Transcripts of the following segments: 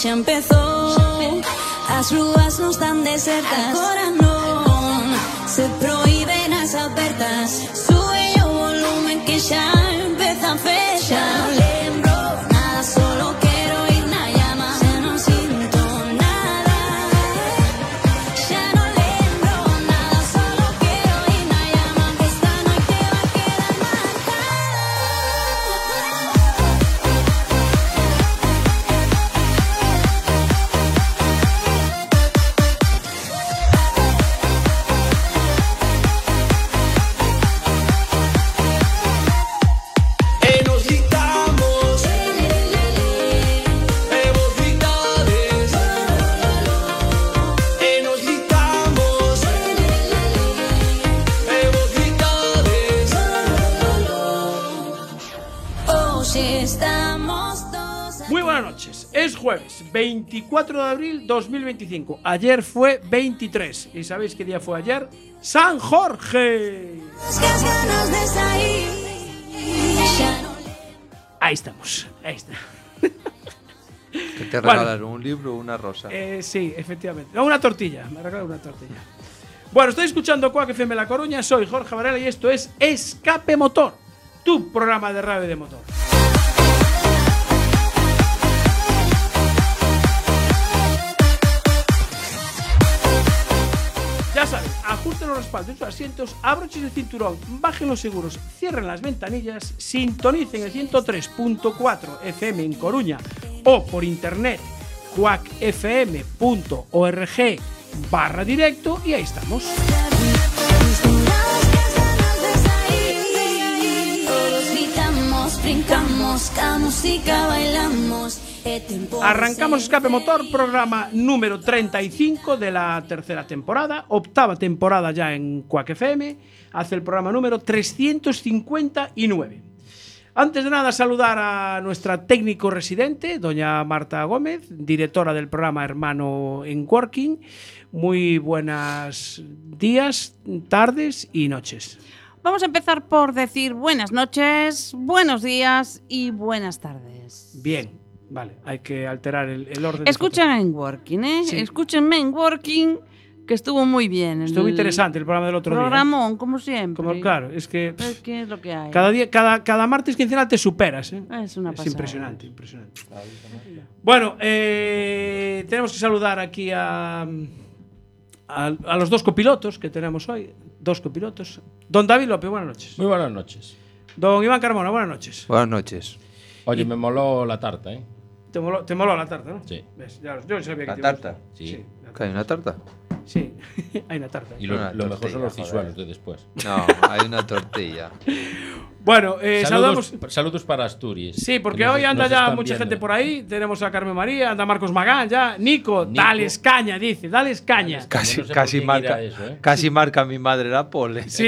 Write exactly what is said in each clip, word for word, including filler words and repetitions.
xa empezou. As rúas non están desertas, agora non se prohíben as apertas. Sube o volumen que xa empeza a fechar. Non lembro nada, solo quero ir na llama. Xa non sinto nada, xa non lembro nada, solo quero ir na llama. Que esta noite va a quedar marcada. Muy buenas noches, es jueves veinticuatro de abril dos mil veinticinco. Ayer fue veintitrés. ¿Y sabéis qué día fue ayer? ¡San Jorge! Ahí estamos, ahí está. ¿Que te regalaron bueno, un libro o una rosa? Eh, sí, efectivamente. No, una tortilla, me regalaron una tortilla. Bueno, estoy escuchando Quack F M La Coruña, soy Jorge Varela y esto es Escape Motor, tu programa de radio de motor. Ya saben, ajusten los respaldos de sus asientos, abrochen el cinturón, bajen los seguros, cierren las ventanillas, sintonicen el ciento tres punto cuatro F M en Coruña o por internet quack f m punto org barra directo y ahí estamos. Brincamos, ca música bailamos. Arrancamos Escape Motor, programa número treinta y cinco de la tercera temporada, octava temporada ya en Quack F M, hace el programa número trescientos cincuenta y nueve. Antes de nada, saludar a nuestra técnico residente, doña Marta Gómez, directora del programa Hermano en Working. Muy buenos días, tardes y noches. Vamos a empezar por decir buenas noches, buenos días y buenas tardes. Bien, vale, hay que alterar el, el orden. Escuchen en Working, ¿eh? Sí. Escúchenme en Working, que estuvo muy bien. Estuvo el, interesante el programa del otro programón, día. ¿eh? Como siempre. Como, claro, es que... Es que es lo que hay. Cada, día, cada, cada martes quincenal te superas, ¿eh? Es una pasada. Es impresionante, impresionante. Bueno, eh, tenemos que saludar aquí a, a, a los dos copilotos que tenemos hoy. Dos copilotos. Don David López, buenas noches. Muy buenas noches. Don Iván Carmona, buenas noches. Buenas noches. Oye, y... me moló la tarta, ¿eh? Te moló, te moló la tarta, ¿no? Sí. ¿Ves? Ya, yo sabía que ¿La te tarta? Sí. sí ¿Que hay una tarta? Sí, hay una tarta. Y lo, una lo tortilla, mejor son los joder. visuales de después. No, hay una tortilla. Bueno, eh, saludos, saludamos. Saludos para Asturias. Sí, porque hoy anda ya mucha viendo. gente por ahí. Tenemos a Carmen María, anda Marcos Magán ya. Nico, Nico. dales caña, dice, dales caña. Dales, casi no sé casi marca, eso, ¿eh? casi sí. marca mi madre la pole. Sí.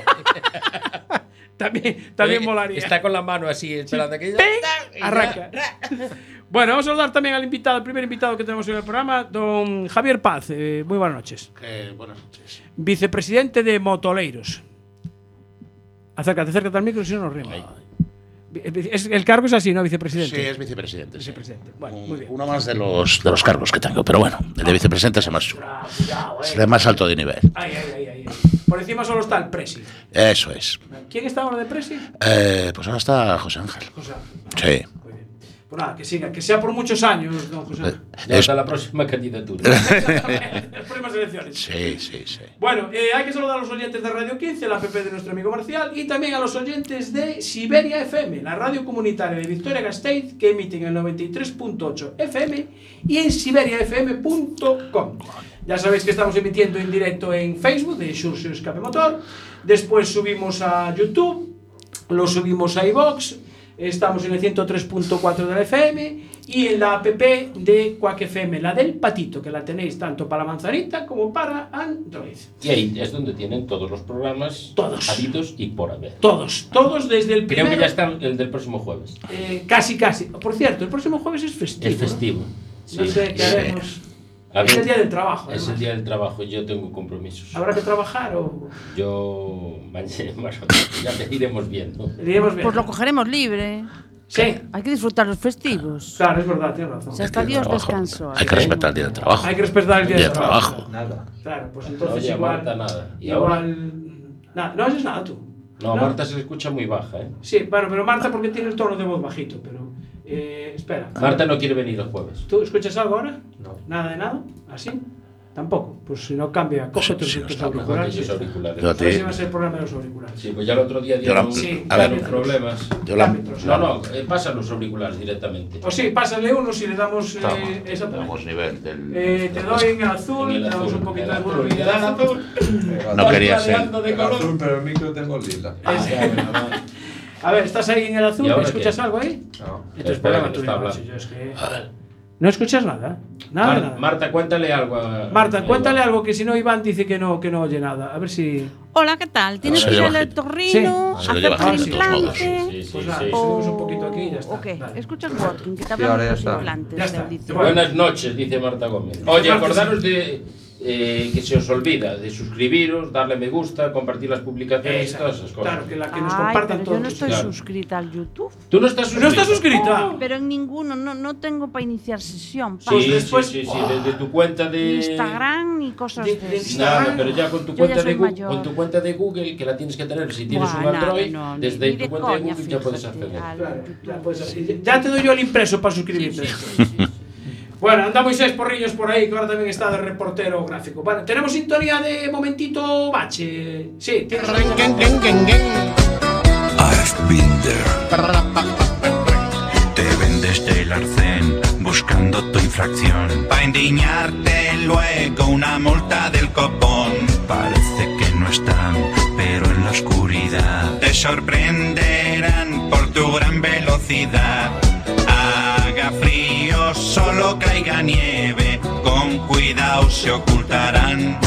también también Oye, molaría. Está con la mano así, esperando sí. que ¡Ping! Arranca. Bueno, vamos a saludar también al invitado, el primer invitado que tenemos en el programa, don Javier Paz. Eh, muy buenas noches. Eh, buenas noches. Vicepresidente de Motoleiros. Acércate, acércate al micro, si no nos rimos. El cargo es así, ¿no? Vicepresidente. Sí, es vicepresidente. Vicepresidente. Sí. Bueno, Un, muy bien. Uno más de los, de los cargos que tengo, pero bueno, el de vicepresidente es el más chulo. Cuidado, eh. Es el más alto de nivel. Ay, ay, ay, ay. Por encima solo está el Presi. Eso es. ¿Quién está ahora de Presi? Eh, pues ahora está José Ángel. José Ángel. Sí. Muy bien. Pues nada, que siga, que sea por muchos años, don José Ángel. Eh, hasta la próxima candidatura. Las próximas elecciones. Sí, sí, sí. Bueno, eh, hay que saludar a los oyentes de Radio quince, la app de nuestro amigo Marcial, y también a los oyentes de Siberia F M, la radio comunitaria de Vitoria-Gasteiz, que emiten en el noventa y tres punto ocho F M y en siberia f m punto com. Ya sabéis que estamos emitiendo en directo en Facebook de Xurxo Escape Motor, después subimos a YouTube, lo subimos a iVox. Estamos en el ciento tres punto cuatro de la F M y en la app de Quack F M, la del patito, que la tenéis tanto para la manzanita como para Android. Y ahí es donde tienen todos los programas todos habidos y por haber. Todos, todos desde el primero. Creo que ya está el del próximo jueves. Eh, casi, casi. Por cierto, el próximo jueves es festivo. Es festivo. ¿No? Sí. No sé qué haremos. Sí. Es el día del trabajo. Es además. el día del trabajo, yo tengo compromisos. ¿Habrá que trabajar o...? Yo mañana más o menos, ya te iremos viendo. Iremos viendo. Pues lo cogeremos libre. Sí, Hay que disfrutar los festivos. claro, es verdad, tienes razón. O sea, hasta Día de Dios trabajo. descansó. Hay que respetar el día de trabajo. Hay que respetar el día, Día de de trabajo. trabajo. Nada. Claro, pues No entonces oye a igual. Marta nada. ¿Y ahora? igual. Nada, no oyes nada tú. No, a Marta se le escucha muy baja, ¿eh? Sí, bueno, pero Marta porque tiene el tono de voz bajito, pero. Eh, espera. Marta no quiere venir los jueves. ¿Tú escuchas algo ahora? No. ¿Nada de nada? ¿Así? Tampoco. Pues si no cambia, coge tus, sí, tus está Mejor que auriculares. esos auriculares. Yo A ver si te- va a ser el problema de los auriculares. Sí, pues ya el otro día Yo la- dieron Sí, a ver, dieron problemas. Yo la, Árbitros. No, no, eh, pasan los auriculares directamente. O sí, pásale uno si le damos. Eh, Estamos, esa tenemos nivel del... eh, te doy en el azul, En el le damos azul, un poquito el de azul, volubilidad. el azul. No quería ser. Variando de El color. azul, pero el micro tengo lila. Ah, ya, bueno, va. A ver, ¿estás ahí en el azul? ¿Y ahora ¿Escuchas qué? algo ahí? No. Esto es Espera, problema que tuyo, está macho, hablando. yo es que- A ver. ¿No escuchas nada? Nada, Mar- nada. Marta, cuéntale algo a... Marta, a cuéntale Iván. algo que si no Iván dice que no, que no oye nada. A ver si. Hola, ¿qué tal? ¿Tienes Se que ir oye al bajito. otorrino? Sí, se oye ¿Hacerte bajito el de todos modos. implante? Sí, sí, Pues sí, nada, sí. subimos un poquito aquí y ya está. ¿O qué? Dale. Escuchas Working, que te Sí, ahora hablamos ya de los está. implantes Ya está. del dice. Bueno. Buenas noches, dice Marta Gómez. Oye, acordaros de eh, que se os olvida de suscribiros, darle me gusta, compartir las publicaciones y Esa, todas esas cosas. Claro, que la que nos Ay, compartan pero todos. yo no estoy claro. suscrita al YouTube. ¿Tú no estás ¿No suscrito? estás suscrita? Pero en ninguno, no, no tengo para iniciar sesión. Sí, Para sí, después- sí, sí, desde tu cuenta de... ni Instagram ni cosas De- de, de esas. Nada, pero ya con tu Yo cuenta ya de soy Google, mayor. con tu cuenta de Google, que la tienes que tener si tienes Buah, un nada, Android, no, ni- desde ni tu de cuenta de coña, Google ya puedes fíjate, acceder. al Claro, YouTube. ya, pues, ya te doy yo el impreso para suscribirte. Bueno, anda Moisés Porrillos por ahí, que ahora también está de reportero gráfico. Vale, tenemos sintonía de momentito bache. Sí, tienes I've been there. Te vendes del arcén buscando tu infracción. Pa' indignarte luego una multa del copón. Parece que no están, pero en la oscuridad te sorprenderán por tu gran velocidad. Haga frío, solo caiga nieve, con cuidado se ocultarán.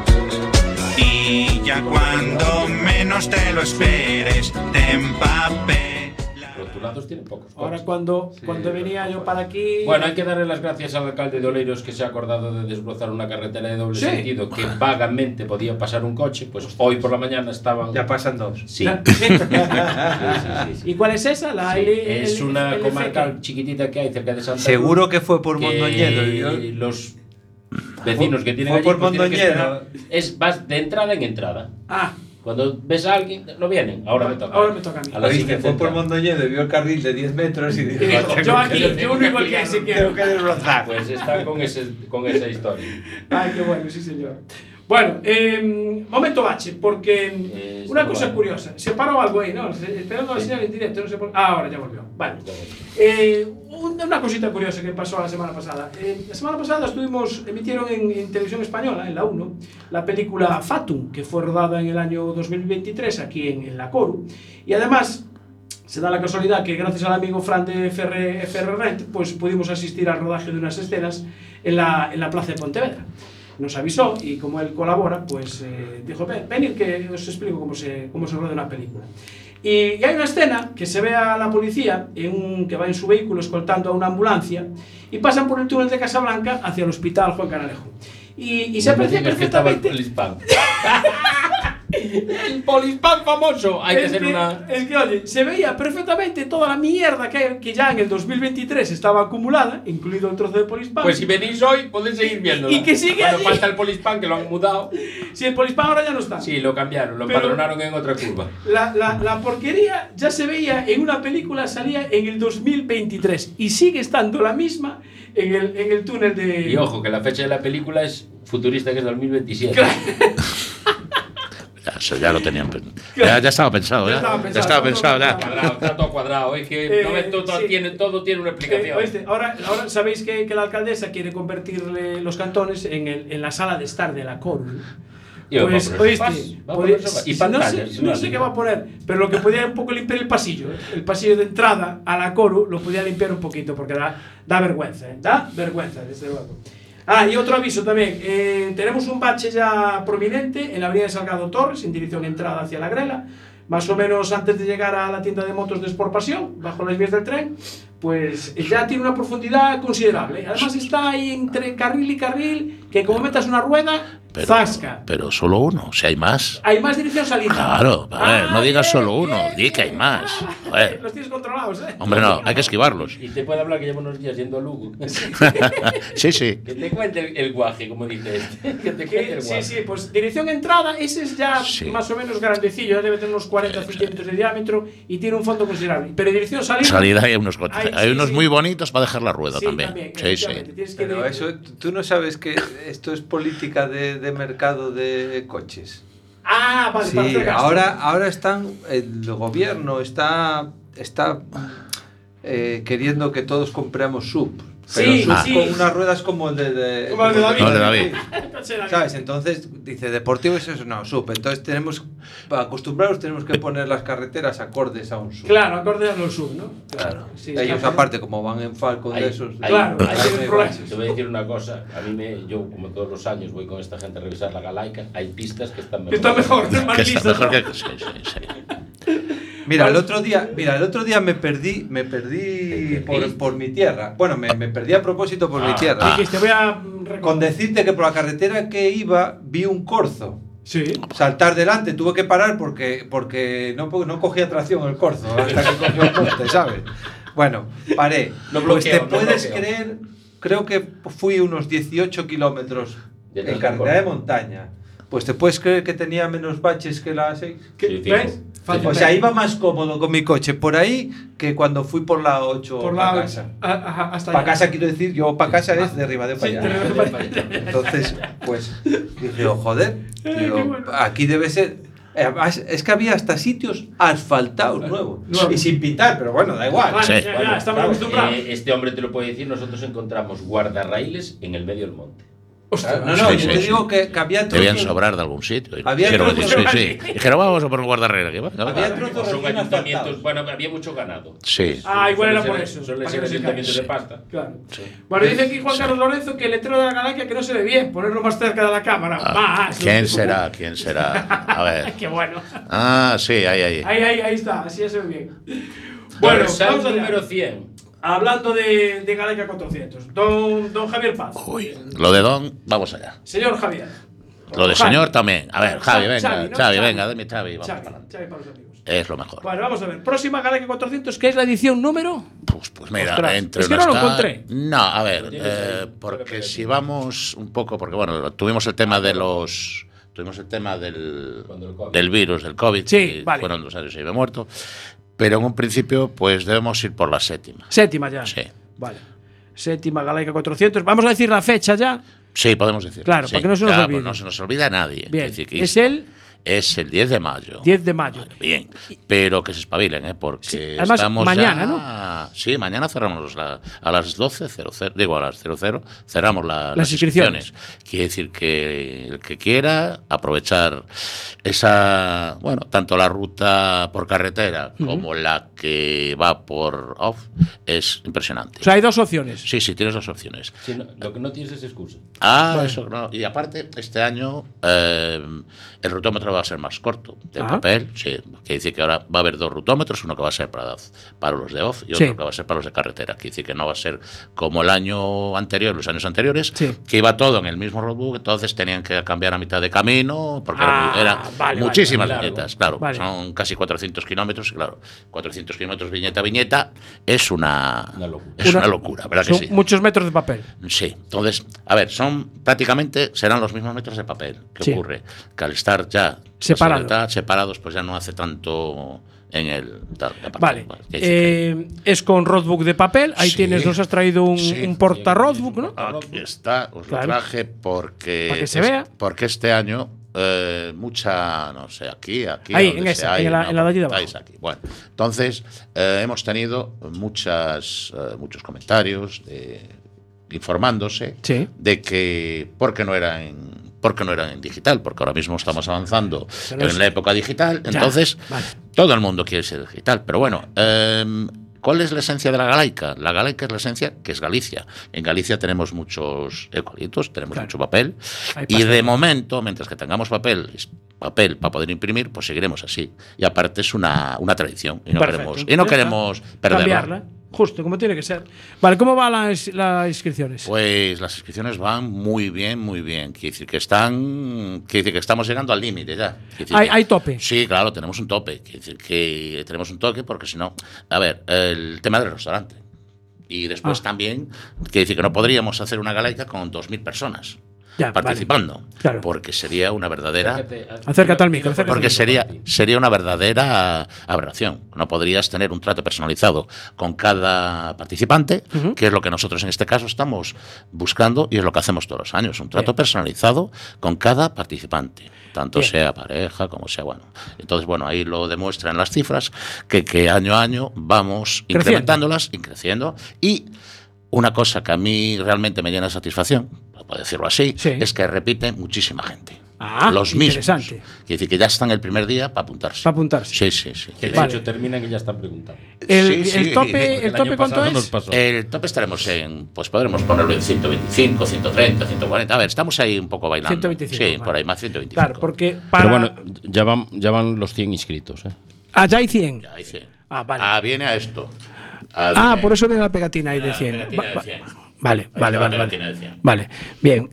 Y ya cuando menos te lo esperes, te empape. Rotulados tienen pocos. Ahora coches. cuando, cuando venía yo para aquí. Bueno, hay que darle las gracias al alcalde de Oleiros que se ha acordado de desbrozar una carretera de doble Sí. sentido que vagamente podía pasar un coche, pues hoy por la mañana estaban... Ya pasan dos. Sí. Sí. Sí, sí, sí, sí. ¿Y cuál es esa? La Sí, L- es L- una L- comarca L- chiquitita que hay cerca de Santa Seguro Cruz, que fue por que Mondoñedo. y yo- los vecinos que tienen Fue allí por pues, tienen que Mondoñedo. esperar. Es vas de entrada en entrada. Ah, Cuando ves a alguien, no vienen. Ahora me toca. Ahora me toca a mí. A la Oíste, siguiente fue por entrada. Mondoñedo y vio el carril de diez metros y dijo: y dijo, "Tengo yo aquí, que- yo uno igual que ese quiero. tengo que desbrozar". Pues está con, ese, con esa historia. Ay, qué bueno, sí señor. Bueno, eh, momento bache, porque Eh, una está cosa bueno. curiosa, se paró algo ahí, ¿no? Se- Esperando la señal en directo, no sé por Ah, ahora ya volvió. Vale. Eh, una una cosita curiosa que pasó la semana pasada. Eh, la semana pasada estuvimos, emitieron en, en televisión española, en la uno, la película Fatum, que fue rodada en el año dos mil veintitrés aquí en, en la Coru. Y además, se da la casualidad que gracias al amigo Fran de Ferre, Ferre Rent, pues pudimos asistir al rodaje de unas escenas en la, en la plaza de Pontevedra. Nos avisó y como él colabora, pues eh, dijo, ven, venid que os explico cómo se, cómo se rueda una película. Y, y hay una escena que se ve a la policía en un, que va en su vehículo escoltando a una ambulancia y pasan por el túnel de Casablanca hacia el hospital Juan Canalejo. Y, y se No me aprecia digas que estaba el perfectamente... Polispán. El Polispán famoso. Hay que es hacer que, una... Es que, oye, se veía perfectamente toda la mierda que, que ya en el dos mil veintitrés estaba acumulada, incluido el trozo de Polispán. Pues si venís hoy, podéis seguir viendo. Y que sigue Bueno, allí. falta el Polispán, que lo han mudado. Si el Polispán ahora ya no está. Sí, lo cambiaron, lo Pero- empadronaron en otra curva. La, la, la porquería ya se veía en una película, salía en el dos mil veintitrés y sigue estando la misma en el, en el túnel de... Y ojo, que la fecha de la película es futurista, que es dos mil veintisiete. Ya, eso ya lo tenían. pen- Ya, ya estaba pensado, Ya ya. estaba Ya pensado, estaba todo pensado, ya. pensado. Cuadrado, está todo cuadrado. Es que Eh, no ves, todo, sí. tiene, todo tiene una Eh, explicación. oíste, ahora, ahora sabéis que, que la alcaldesa quiere convertirle los cantones en, el, en la sala de estar de la Coru. Y va a Pues, poner oíste, sofás, va a podía- poner sofás. Y no pantallas, sé, no una sé qué liga. va a poner, pero lo que podía un poco limpiar el pasillo, ¿eh? El pasillo de entrada a la Coru lo podía limpiar un poquito, porque da, da vergüenza, ¿eh? Da vergüenza, desde luego. Ah, y otro aviso también, eh, tenemos un bache ya prominente en la avenida de Salgado Torres, en dirección entrada hacia la Grela, más o menos antes de llegar a la tienda de motos de Sport Pasión, bajo las vías del tren, pues ya tiene una profundidad considerable. Además está ahí entre carril y carril, que como metas una rueda, pero, Zasca. pero solo uno, si hay más. Hay más dirección salida. Claro, a ver, Ah, no digas bien, solo uno, bien, di que hay bien. más. A ver. Los tienes controlados, ¿eh? Hombre, no, hay que esquivarlos. Y te puede hablar que lleva unos días yendo a Lugo. Sí, sí. Que te cuente el, el guaje, como dice este. Que te cuente Que- el sí, guaje. sí, pues dirección entrada, ese es ya Sí. más o menos grandecillo, ya debe tener unos cuarenta centímetros de diámetro y tiene un fondo considerable. Pero dirección salida. Salida hay unos, Ay, hay sí, unos sí. muy bonitos para dejar la rueda Sí, también. también, Sí, sí. efectivamente, tienes que Pero ir- eso, tú no sabes que esto es política de, de mercado de coches. Ah, vale, para Sí, hacer gasto. ahora, ahora están, el gobierno está, está eh, queriendo que todos compremos sub. Pero Sí, sub sí. con unas ruedas como el de, de- Como el de David. Como el de David. Coche de David. ¿Sabes? Entonces dice deportivo es eso, no, sub. Entonces tenemos, para acostumbrarnos tenemos que poner las carreteras acordes a un sub. Claro, acorde a los sub, ¿no? Claro. Sí, Ellos está- aparte como van en Falcon Hay- de esos. hay- Claro, hay- hay hay problemas. baches. Te voy a decir una cosa, a mí me, yo como todos los años voy con esta gente a revisar la Galaica, hay pistas que están mejor. Está mejor, es más Que está listo. mejor ¿no? que. Sí, sí, sí. Mira, el otro día, mira, el otro día me perdí, me perdí ¿Te por, perdiste? por mi tierra. Bueno, me, me perdí a propósito por mi Ah. tierra. Dijiste, voy a mm, recordar. Con decirte que por la carretera que iba vi un corzo. Sí. Saltar delante, tuve que parar porque, porque no, no cogía tracción el corzo hasta que cogió el monte, ¿sabes? Bueno, paré. No pues bloqueo, te no puedes bloqueo. creer, creo que fui unos dieciocho kilómetros Detrás en del carretera de corzo. montaña. Pues te puedes creer que tenía menos baches que la seis. ¿Qué? Sí, ¿Ves? fijo. Fácil. O sea, iba más cómodo con mi coche por ahí que cuando fui por la ocho por para la casa. a- a- hasta Para allá. casa quiero decir, yo para casa es de arriba de para Sí, allá. de arriba para allá. Entonces, pues dije, oh, joder, Ay, digo, qué bueno. aquí debe ser. eh, además, Es que había hasta sitios asfaltados nuevos Nuevos. y sin pintar, pero bueno, da igual. Vale, Sí. ya, Bueno, ya, estamos claro, acostumbrados. eh, este hombre te lo puede decir, nosotros encontramos guardarraíles en el medio del monte. Hostia, No, no, Sí, yo sí, te sí. digo que, que había Debían trozos- sobrar de algún sitio. Y Había dijeron, trozos- sí, sí. Dijeron, vamos a poner un guardarrera. Que va, que va. Había trozos O son recién ayuntamientos, asfaltados. bueno, había mucho ganado. Sí. Ah, igual era Suele por ser- eso. Suele para ser que no se ayuntamientos caiga. de pasta. Claro. Bueno, dice aquí Juan Carlos Lorenzo que el letrero de la Galaxia que no se ve bien, ponerlo más cerca de la cámara. Ah, Más. ¿Quién será? ¿Quién será? A ver. Qué bueno. Ah, sí, ahí, ahí. Ahí, ahí, ahí está, así ya se ve bien. Bueno, Bueno, sal vamos allá. número cien. Hablando de, de Galaxia cuatrocientos, don, don Javier Paz. Uy, lo de Don, vamos allá. Señor Javier. Lo de Javi. señor también. A ver, Javi, venga. Xavi, ¿no? Xavi, Xavi. venga, dame Xavi. Vamos Xavi, para adelante. Xavi para los amigos. Es lo mejor. Bueno, vamos a ver. Próxima Galaxia cuatrocientos, que es la edición número. Pues, pues mira, Ostras, entre es que unas no lo ca- encontré. No, a ver, tienes eh, ahí. porque si vamos un poco, porque bueno, tuvimos el tema de los, tuvimos el tema del, Cuando el COVID. del virus, del COVID, Sí, y vale. fueron dos años y me muerto, pero en un principio, pues debemos ir por la séptima. Séptima ya. Sí. Vale. Séptima Galaxia cuatrocientos. Vamos a decir la fecha ya. Sí, podemos decir. Claro, sí. para que no se nos Ya, olvide. pues no se nos olvida a nadie. Bien. Es decir, que Es el Es el diez de mayo. diez de mayo. Vale, bien, pero que se espabilen, ¿eh? Porque Sí, además, estamos mañana, ya- ¿no? Sí, mañana cerramos la- a las doce, digo a las cero cero, cerramos la- Las las, inscripciones. inscripciones. Quiere decir que el que quiera aprovechar esa, bueno, tanto la ruta por carretera como la que va por off, es impresionante. O sea, hay dos opciones. Sí, sí, tienes dos opciones. Si no- lo que no tienes es excusa. Ah, Vale. eso no. Y aparte, este año eh, el rutómetro va a ser más corto, de Ah. papel. Sí, quiere decir que ahora va a haber dos rutómetros, uno que va a ser para, para los de off y Sí. otro que va a ser para los de carretera. Quiere decir que no va a ser como el año anterior, los años anteriores, Sí. que iba todo en el mismo roadbook, entonces tenían que cambiar a mitad de camino, porque Ah, era, era vale, muchísimas vale, viñetas, claro. Vale. Son casi cuatrocientos kilómetros, y claro, cuatrocientos kilómetros viñeta a viñeta es una, Una locura. es una, locura, ¿verdad que Son sí? muchos metros de papel. Sí, entonces, a ver, son prácticamente serán los mismos metros de papel. ¿Qué Sí. ocurre? Que al estar ya Separado. la seguridad, separados, pues ya no hace tanto en el. tal, de papel. Vale. Quiere decir que- Eh, es con roadbook de papel. Ahí Sí. tienes, nos has traído un, Sí. un porta roadbook, ¿no? Aquí está, os Claro. lo traje porque. Para que se es- vea. Porque este año. eh, mucha, no sé, aquí, aquí. Ahí, donde en esa, sea, ahí, en la- no, en la de allí de estáis abajo. aquí. Bueno, entonces eh, hemos tenido muchas, eh, muchos comentarios de, informándose Sí. de que por qué no era en por qué no era en digital, porque ahora mismo estamos avanzando Pero en es- la época digital, Ya, entonces vale. todo el mundo quiere ser digital, pero bueno, eh, ¿cuál es la esencia de la Galaica? La Galaica es la esencia que es Galicia. En Galicia tenemos muchos eucaliptos, tenemos Claro. mucho papel, Hay y pastel. de momento, mientras que tengamos papel, papel para poder imprimir, pues seguiremos así. Y aparte es una, una tradición y no Perfecto. queremos y no Ya queremos está. perderla. Cambiarla. Justo, como tiene que ser. Vale, ¿cómo van las, las inscripciones? Pues las inscripciones van muy bien, muy bien. Quiere decir que están, quiere decir que estamos llegando al límite ya. ¿Hay, que, ¿Hay tope? Sí, claro, tenemos un tope. Quiere decir que tenemos un toque porque si no, a ver, el tema del restaurante. Y después ah. también, quiere decir que no podríamos hacer una galaica con dos mil personas. Ya, participando, vale. Claro. Porque sería una verdadera acércate, acércate al micro, acércate porque al micro, sería sería una verdadera aberración. No podrías tener un trato personalizado con cada participante, uh-huh. que es lo que nosotros en este caso estamos buscando y es lo que hacemos todos los años, un trato Bien. personalizado con cada participante, tanto Bien. sea pareja como sea bueno. Entonces, bueno, ahí lo demuestran las cifras que, que año a año vamos creciendo. incrementándolas y creciendo. Y una cosa que a mí realmente me llena de satisfacción, puedo decirlo así, sí. es que repite muchísima gente. Ah, los mismos. Quiere decir que ya están el primer día para apuntarse. Para apuntarse. Sí, sí, sí. Que de vale. hecho terminan y ya están preguntando. ¿El, sí, sí. el tope, el el tope cuánto es? El tope estaremos en, pues podremos ponerlo en ciento veinticinco, ciento treinta, ciento cuarenta. A ver, estamos ahí un poco bailando. ciento veinticinco. Sí, vale. por ahí más ciento veinticinco. Claro, porque para... Pero bueno, ya van, ya van los cien inscritos, ¿eh? Ah, ya hay cien. Ya hay cien. Ah, vale. Ah, viene a esto. A ah, por eso viene la pegatina ahí de cien. Pegatina de cien. Vale, vale, vale, vale. Vale, bien.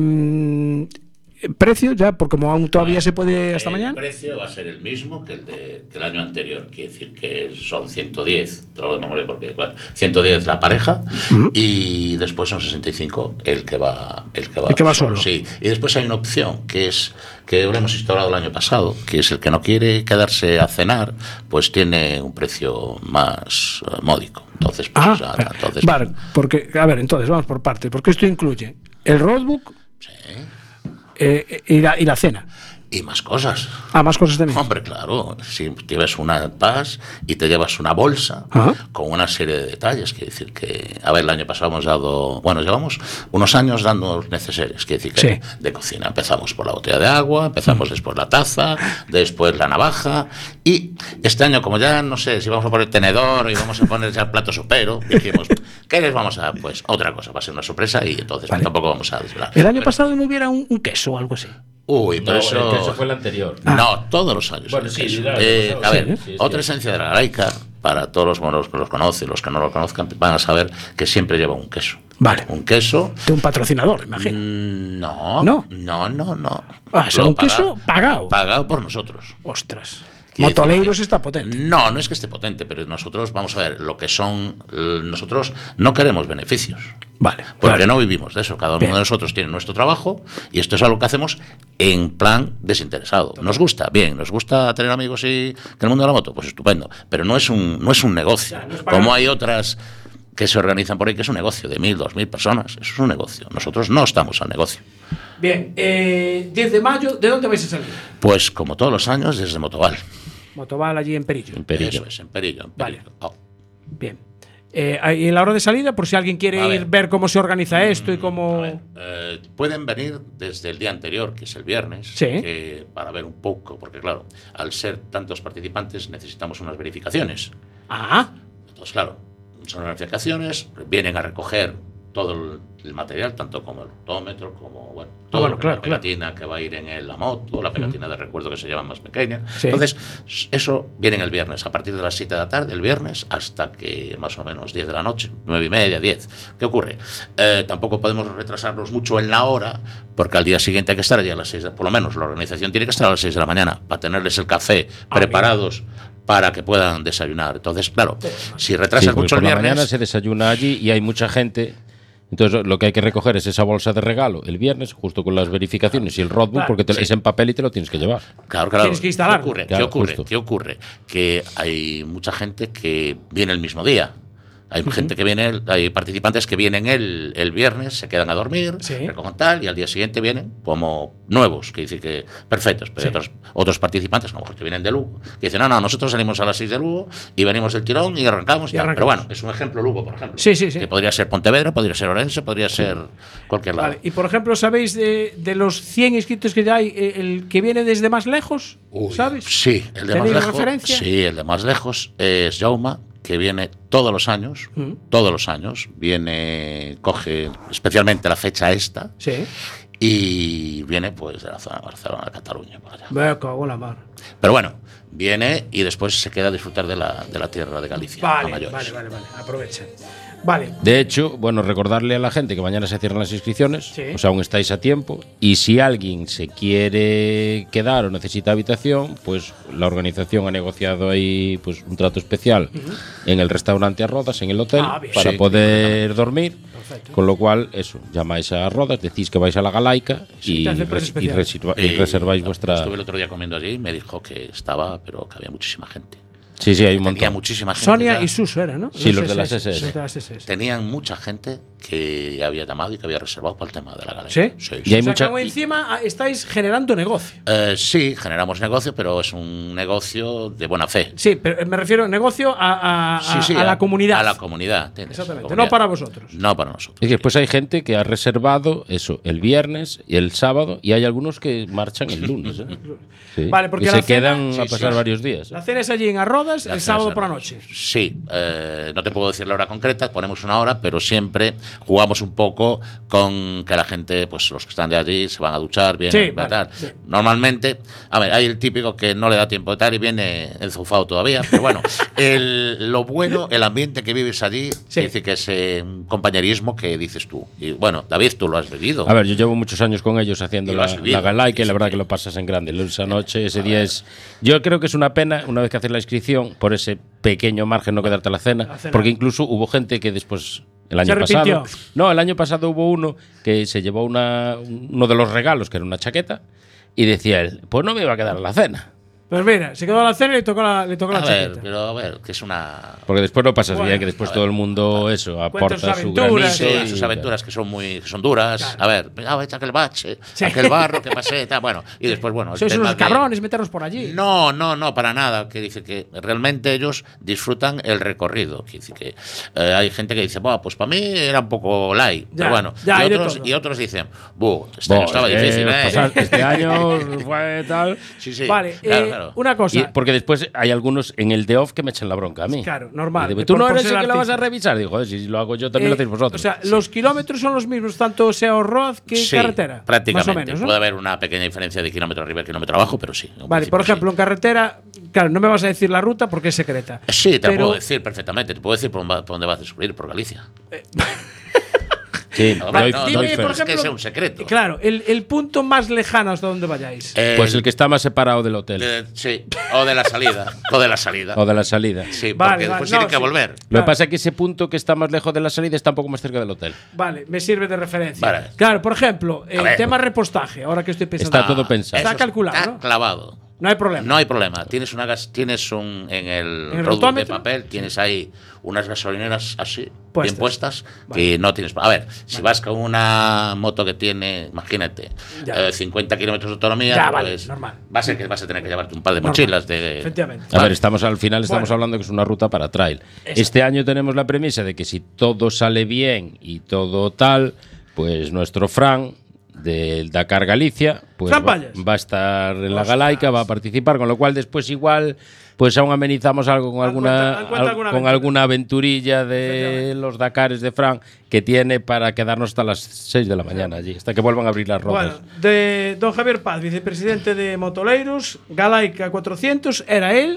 Eh, ¿Precio ya? Porque como aún todavía se puede hasta el mañana. El precio va a ser el mismo que el de, que el año anterior. Quiere decir que son ciento diez, porque bueno, ciento diez la pareja uh-huh. y después son sesenta y cinco el que va el que va, el que va solo. Sí. Y después hay una opción que es que lo hemos instaurado el año pasado, que es el que no quiere quedarse a cenar, pues tiene un precio más uh, módico. Entonces, pues, ah, o sea, entonces vale, porque a ver, entonces vamos por partes, porque esto incluye el roadbook. Sí. Eh, y, la, y la cena. Y más cosas. Ah, más cosas también. Hombre, claro. Si llevas una vas y te llevas una bolsa uh-huh. con una serie de detalles. Quiere decir que, a ver, el año pasado hemos dado, bueno, llevamos unos años dando los neceseres. Quiere decir que sí. de cocina empezamos por la botella de agua, empezamos uh-huh. después la taza, después la navaja. Y este año, como ya no sé si vamos a poner tenedor y vamos a poner ya el plato sopero, dijimos, ¿qué les vamos a dar? Pues otra cosa, va a ser una sorpresa y entonces vale. tampoco vamos a desvelar. El año Pero, pasado no hubiera un, un queso o algo así. Uy, pero no, eso... el queso fue el anterior. Ah. No, todos los años. Bueno, sí, eh, a ver, sí, sí, otra sí. esencia de la galaica, para todos los monos que los conocen, los que no lo conozcan, van a saber que siempre lleva un queso. Vale. Un queso... De un patrocinador, imagino. Mm, no, no, no, no, no. Ah, es un queso pagado. Pagado por nosotros. Ostras. Motoleiros está potente. No, no es que esté potente, pero nosotros, vamos a ver, lo que son, nosotros no queremos beneficios. Vale. Porque vale. no vivimos de eso. Cada uno Bien. de nosotros tiene nuestro trabajo y esto es algo que hacemos en plan desinteresado. ¿Nos gusta? Bien. ¿Nos gusta tener amigos y que el mundo de la moto? Pues estupendo. Pero no es un, no es un negocio. Ya, no es como hay otras que se organizan por ahí que es un negocio de mil, dos mil personas. Eso es un negocio. Nosotros no estamos al negocio. Bien. Eh, diez de mayo, ¿de dónde vais a salir? Pues como todos los años, desde Motoval. Motoval allí en Perillo. En Perillo. Eso es, en Perillo. En Perillo. Vale. Oh. Bien. Eh, ¿Y en la hora de salida, por si alguien quiere a ir ver. ver cómo se organiza esto y cómo...? Ver, eh, pueden venir desde el día anterior, que es el viernes, ¿Sí? que, para ver un poco, porque claro, al ser tantos participantes necesitamos unas verificaciones. Ah. Entonces, claro, son verificaciones, vienen a recoger todo el, el material, tanto como el autómetro, como bueno, ah, bueno, claro, la pegatina claro. que va a ir en el, la moto, la pegatina uh-huh. de recuerdo que se llama más pequeña. Sí. Entonces, eso viene el viernes, a partir de las siete de la tarde, el viernes, hasta que más o menos diez de la noche, nueve y media, diez. ¿Qué ocurre? Eh, tampoco podemos retrasarnos mucho en la hora, porque al día siguiente hay que estar allí a las seis, por lo menos la organización tiene que estar a las seis de la mañana, para tenerles el café ah, preparados. Bien. Para que puedan desayunar. Entonces, claro, si retrasas sí, mucho el por viernes... la mañana se desayuna allí y hay mucha gente... Entonces lo que hay que recoger es esa bolsa de regalo el viernes, justo con las verificaciones y el roadbook, claro, porque te, sí. es en papel y te lo tienes que llevar. Claro, claro. Tienes que instalar. ¿Qué ocurre? Claro, ¿Qué ocurre? justo. ¿Qué ocurre? Que hay mucha gente que viene el mismo día. Hay uh-huh. gente que viene, hay participantes que vienen el, el viernes, se quedan a dormir, sí. recogen tal, y al día siguiente vienen como nuevos, que dicen que perfectos, pero sí. otros, otros participantes, a lo mejor que vienen de Lugo, que dicen, no, no, nosotros salimos a las seis de Lugo y venimos del tirón y arrancamos. Y y arrancamos. Pero bueno, es un ejemplo Lugo, por ejemplo. Sí, sí, sí. Que podría ser Pontevedra, podría ser Orense, podría ser cualquier lado. Vale. Y por ejemplo, ¿sabéis de, de los cien inscritos que ya hay, el que viene desde más lejos? Uy, ¿Sabes? Sí, el de más lejos. Referencia? Sí, el de más lejos es Jauma, que viene todos los años, mm. todos los años, viene, coge especialmente la fecha esta, sí. y viene pues de la zona de Barcelona, de Cataluña, por allá. Me cago en la mar. Pero bueno, viene y después se queda a disfrutar de la, de la tierra de Galicia. Vale, a mayores. vale, vale, vale, aprovecha. Vale. De hecho, bueno, recordarle a la gente que mañana se cierran las inscripciones, Sí. o sea, aún estáis a tiempo. Y si alguien se quiere quedar o necesita habitación, pues la organización ha negociado ahí pues un trato especial en el restaurante a Rodas, en el hotel, Ah, bien. para Sí, poder dormir. Perfecto. Con lo cual, eso, llamáis a Rodas, decís que vais a la Galaica Sí, y, te hace precio res- y especial. reserva- y Y reserváis no, vuestra. Estuve el otro día comiendo allí y me dijo que estaba, pero que había muchísima gente. Sí, sí, hay un Tenía montón. muchísima gente. Sonia ya. y Suso era, ¿no? Sí, los de las S S. Los de las S S. Tenían mucha gente que había llamado y que había reservado para el tema de la galería. ¿Sí? Sí, Y hay O sea, mucha- como encima ah, estáis generando negocio. Eh, sí, generamos negocio, pero es un negocio de buena fe. Sí, pero me refiero a negocio a, a- Sí, a- sí, a la comunidad. A la comunidad. ¿entiendes? Exactamente, Comunidad. no para vosotros. No para nosotros. Es que después hay gente que ha reservado eso el viernes y el sábado, y hay algunos que marchan el lunes. ¿eh? Sí. Vale, porque y la se cena- quedan Sí, a sí, pasar sí. varios días. ¿eh? La cena es allí en Arrodas La el cena sábado es por la en- noche. Sí, eh, no te puedo decir la hora concreta, ponemos una hora, pero siempre jugamos un poco con que la gente, pues los que están de allí, se van a duchar, vienen, Sí, va, vale, tal. sí. Normalmente, a ver, hay el típico que no le da tiempo de tal y viene enzufado todavía, pero bueno, el, lo bueno, el ambiente que vives allí, Sí. dice que es eh, un compañerismo que dices tú. Y bueno, David, tú lo has vivido. A ver, yo llevo muchos años con ellos haciendo Y lo la, has vivido. la Galaica y Sí, la verdad sí. que lo pasas en grande. Esa noche, ese día es. Yo creo que es una pena, una vez que haces la inscripción, por ese pequeño margen no quedarte a la cena, A cenar. porque incluso hubo gente que después. El año Se arrepintió. pasado. No, el año pasado hubo uno que se llevó una, uno de los regalos, que era una chaqueta, y decía él: pues no me iba a quedar a la cena. Pues mira, se quedó a la cena y le tocó la, le tocó la a ver, chaqueta. pero a ver, que es una... Porque después lo pasas Bueno, bien, que después todo el mundo, eso, aporta sus su aventuras, granito. Sí, y- sus aventuras que son muy que son duras. Claro. A ver, ah, vete aquel bache, Sí. aquel barro que pasé, tal, bueno, y después bueno, el Sois tema unos de- cabrones meteros por allí. No, no, no, para nada. Que dice que realmente ellos disfrutan el recorrido. Que dice que eh, hay gente que dice, "Buah, pues para mí era un poco light". Ya, Pero bueno, ya, hay y, de otros, todo. y otros dicen, "Buh, este Bo, año estaba es que difícil, ¿eh?". pasar- Este año fue tal. Sí, sí. Vale, claro, eh, claro. una cosa. Y porque después hay algunos en el de off que me echan la bronca a mí. Claro, normal. Y digo, Que tú por- no por eres ser el que lo vas a artista. revisar. Digo, joder, si lo hago yo, también lo Eh, hacéis vosotros. O sea, los kilómetros son los mismos, tanto sea road que Sí, carretera. prácticamente. Más o menos, ¿no? Puede haber una pequeña diferencia de kilómetro arriba y kilómetro abajo, pero sí. en Vale, principio por ejemplo, sí. en carretera, claro, no me vas a decir la ruta porque es secreta. Sí, te pero- lo puedo decir perfectamente. Te puedo decir por, dónde va- por dónde vas a descubrir, por Galicia. Sí, A doy- ver, no, doy no, fe. por es que sea un secreto. Claro, el, el punto más lejano hasta donde vayáis. Eh, Pues el que está más separado del hotel de- sí, o de la salida. o de la salida. o de la salida. Sí, porque Vale, vale, después no, tienen que sí. volver. Lo Claro. que pasa es que ese punto que está más lejos de la salida está un poco más cerca del hotel. Vale, me sirve de referencia. Vale. Claro, por ejemplo, el ver. tema repostaje, ahora que estoy pensando. Está todo pensado. Está Eso calculado, está ¿no? clavado. No hay problema. No hay problema. Tienes una gas, tienes un en el, ¿En el roadbook de rotómetro? papel, tienes ahí unas gasolineras así Puestas. bien puestas Vale. y no tienes. A ver, si vas con una moto que tiene, imagínate, Ya. eh, cincuenta kilómetros de autonomía, Ya, vale, pues normal. va a ser que vas a tener que llevarte un par de Normal. mochilas de. Efectivamente. A Vale. ver, estamos al final estamos Bueno. hablando que es una ruta para trail. Exacto. Este año tenemos la premisa de que si todo sale bien y todo tal, pues nuestro Fran del Dakar Galicia pues Fran va, Payas. va a estar en la Galaica, va a participar, con lo cual después igual pues aún amenizamos algo con Dan alguna, cuenta- dan cuenta al- alguna con aventura. alguna aventurilla de Efectivamente. los Dakares de Fran que tiene para quedarnos hasta las seis de la mañana allí, hasta que vuelvan a abrir las Bueno, rodas. de don Javier Paz, vicepresidente de Motoleiros, Galaica cuatrocientos, era él,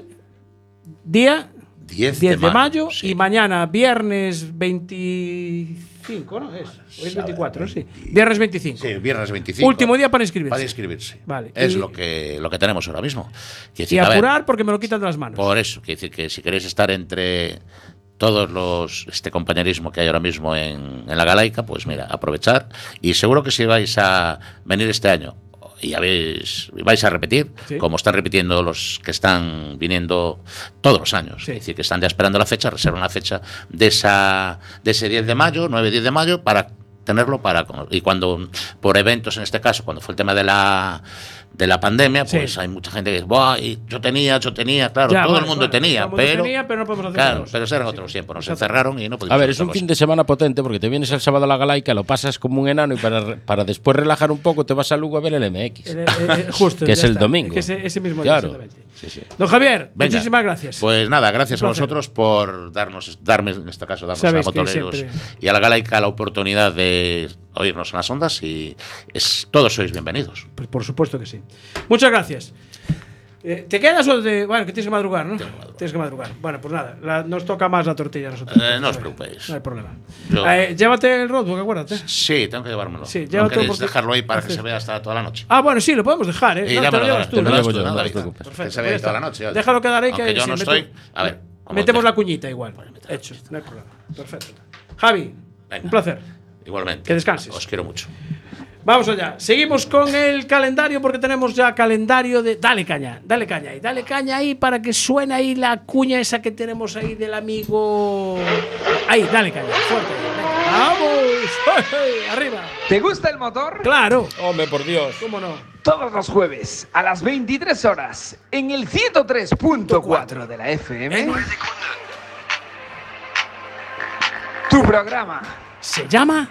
día diez diez de mayo, sí. y mañana viernes veinticinco, ¿no? Es, hoy es veinticuatro, sí. Viernes veinticinco. Sí, viernes veinticinco. Último día para inscribirse. Para inscribirse. Vale. Es Y- lo que, lo que tenemos ahora mismo. Quiere Y decir, a ver, apurar porque me lo quitan de las manos. por eso, quiere decir que si queréis estar entre todos los este compañerismo que hay ahora mismo en, en la Galaica, pues mira, aprovechar. Y seguro que si vais a venir este año y habéis, y vais a repetir, Sí. como están repitiendo los que están viniendo todos los años, Sí. es decir, que están ya esperando la fecha, reservan la fecha de esa de ese diez de mayo, nueve diez de mayo, para tenerlo para y cuando por eventos en este caso, cuando fue el tema de la de la pandemia, Sí. pues hay mucha gente que dice, "Buah, y yo tenía, yo tenía", claro, Ya, todo vale, el mundo bueno, tenía, todo el mundo pero tenía, pero no podemos hacer claro, otra cosa. pero eran Sí. otros tiempos, nos Exacto. encerraron y no podíamos A ver, hacer es un otra fin cosa. de semana potente porque te vienes el sábado a la Galaica, lo pasas como un enano y para, para después relajar un poco te vas a Lugo a ver el M X. Eh, eh, eh, justo, Que ya es el está. domingo. Que ese, ese mismo día, Claro. exactamente. Sí, sí. Don Javier, Venga. muchísimas gracias. Pues nada, gracias Un a placer. vosotros por darnos, darme en este caso, darnos Sabéis a que Motoleros siempre- y a la Galaica la oportunidad de puede oírnos en las ondas y es, todos sois bienvenidos. Pues por supuesto que sí. Muchas gracias. Eh, ¿Te quedas o te.? Bueno, que tienes que madrugar, ¿no? Madrugar. Tienes que madrugar. Bueno, pues nada, la, nos toca más la tortilla a nosotros. Eh, no os preocupéis. No hay problema. Yo... Eh, llévate el roadbook, acuérdate. Sí, tengo que llevármelo. Sí, no queréis porque... dejarlo ahí para que se vea hasta toda la noche. Ah, bueno, sí, lo podemos dejar, ¿eh? Y no, dámelo, te lo llevas tú, te lo ¿no? llevo yo, no, no, no no, te preocupes. Perfecto, que se vea toda la noche. Oye. Déjalo quedar ahí que. Aunque yo sí, no meto... estoy. A ver. Metemos te... la cuñita igual. Hecho, no hay problema. Perfecto. Javi, venga, un placer. Igualmente. Que descanses. Os quiero mucho. Vamos allá. Seguimos con el calendario porque tenemos ya calendario de. Dale caña, dale caña ahí, dale caña ahí para que suene ahí la cuña esa que tenemos ahí del amigo. Ahí, dale caña, fuerte. Venga, ¡vamos! ¡Hey, hey! ¡Arriba! ¿Te gusta el motor? ¡Claro! Hombre, por Dios. ¿Cómo no? Todos los jueves a las veintitrés horas en el ciento tres punto cuatro de la F M. Tu programa se llama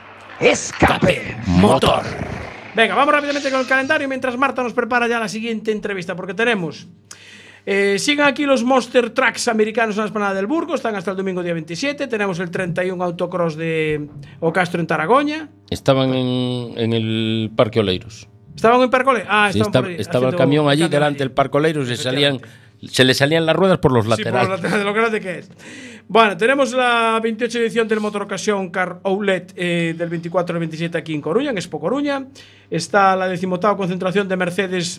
Escape Motor. Venga, vamos rápidamente con el calendario mientras Marta nos prepara ya la siguiente entrevista porque tenemos. Eh, sigan aquí los Monster Trucks americanos en la Esplanada del Burgo, están hasta el domingo día veintisiete. Tenemos el treinta y uno autocross de Ocastro en Taragoña. Estaban en, en el Parque Oleiros. ¿Estaban en Percole? Ah, sí, estaban está, estaba el camión allí delante del Parque Oleiros y se salían, se le salían las ruedas por los laterales. Sí, por los laterales, de lo grande que es. Bueno, tenemos la veintiocho edición del Motor Ocasión Car Outlet eh, del veinticuatro al veintisiete aquí en Coruña, en Expo Coruña. Está la decimoctava concentración de Mercedes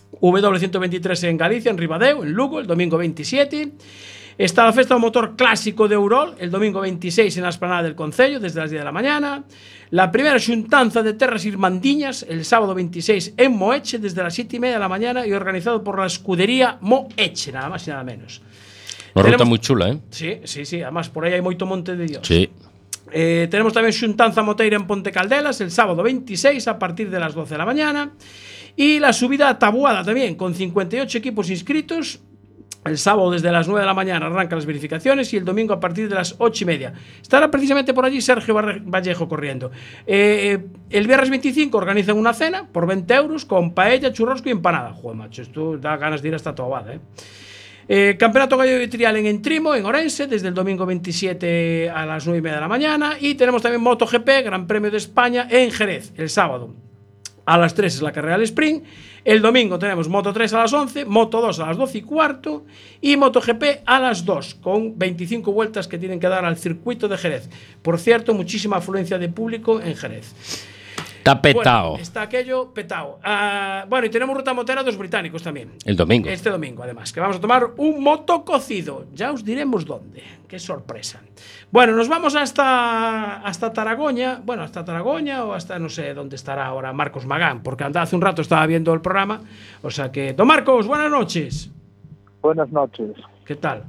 W ciento veintitrés en Galicia, en Ribadeo, en Lugo, el domingo veintisiete. Está la Festa do Motor Clásico de Eurol, el domingo veintiséis en la Esplanada del Concello, desde las diez de la mañana. La primera xuntanza de Terras Irmandiñas, el sábado veintiséis en Moeche, desde las siete y media de la mañana y organizado por la escudería Moeche, nada más y nada menos. Una Tenemos... ruta muy chula, ¿eh? Sí, sí, sí, además por aí hai moito monte de Dios. Sí. Eh, tenemos también xuntanza moteira en Ponte Caldelas el sábado veintiséis a partir de las doce de la mañana. Y la subida a Taboada también, con cincuenta y ocho equipos inscritos. El sábado desde las nueve de la mañana arrancan las verificaciones y el domingo a partir de las ocho y media. Estará precisamente por allí Sergio Vallejo corriendo. Eh, el viernes veinticinco organizan una cena por veinte euros con paella, churrasco y empanada. Joder, macho, esto da ganas de ir hasta Taboada, ¿eh? Eh, Campeonato Gallego de Trial en Entrimo, en Orense, desde el domingo veintisiete a las nueve y media de la mañana. Y tenemos también MotoGP, Gran Premio de España en Jerez, el sábado. A las tres es la carrera del sprint. El domingo tenemos Moto tres a las once, Moto dos a las doce y cuarto y MotoGP a las dos, con veinticinco vueltas que tienen que dar al circuito de Jerez. Por cierto, muchísima afluencia de público en Jerez. Está petao. Bueno, está aquello petao. Uh, bueno, y tenemos ruta motera dos británicos también. El domingo. Este domingo, además, que vamos a tomar un moto cocido. Ya os diremos dónde. Qué sorpresa. Bueno, nos vamos hasta, hasta Taragoña. Bueno, hasta Taragoña o hasta no sé dónde estará ahora Marcos Magán, porque hace un rato estaba viendo el programa. O sea que, don Marcos, buenas noches. Buenas noches. ¿Qué tal?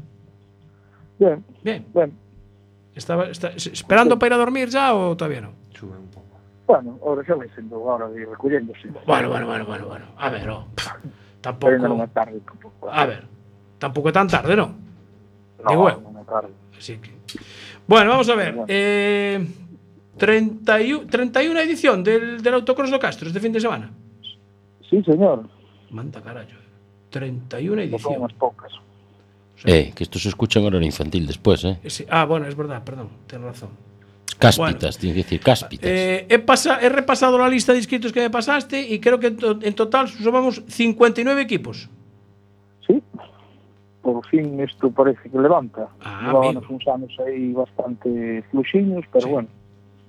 Bien. Bien. Bien. ¿Estaba está, esperando sí. para ir a dormir ya o todavía no? Sube un poco. Bueno, ahora xa vai sendo ahora de recolléndose. Bueno, bueno, bueno, bueno, bueno. A ver, oh, tampouco. Pero non é tarde tampouco. A ver, tampouco é tan tarde, non? No, Digo, non é tarde. Así que. Bueno, vamos a ver. Bueno. Eh, treinta y una edición del, del Autocross do Castro este fin de semana. Sí, señor. Manda carallo. treinta y una edición. Son unas pocas. O sea, eh, que esto se escucha en horario infantil después, ¿eh? Sí. Ah, bueno, es verdad, perdón, tienes razón. Cáspitas, bueno, tienes que decir cáspitas. Eh, he, pasa, he repasado la lista de inscritos que me pasaste y creo que en, to en total sumamos cincuenta y nueve equipos. Sí, por fin esto parece que levanta. Ah, Llevábamos uns anos aí bastante fluxiños, pero sí. Bueno.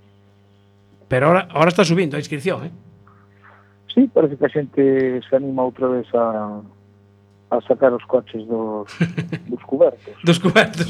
Pero ahora, ahora está subindo a inscripción, ¿eh? Sí, parece que a xente se anima outra vez a, a sacar os coches dos, dos cubertos. Dos cubertos.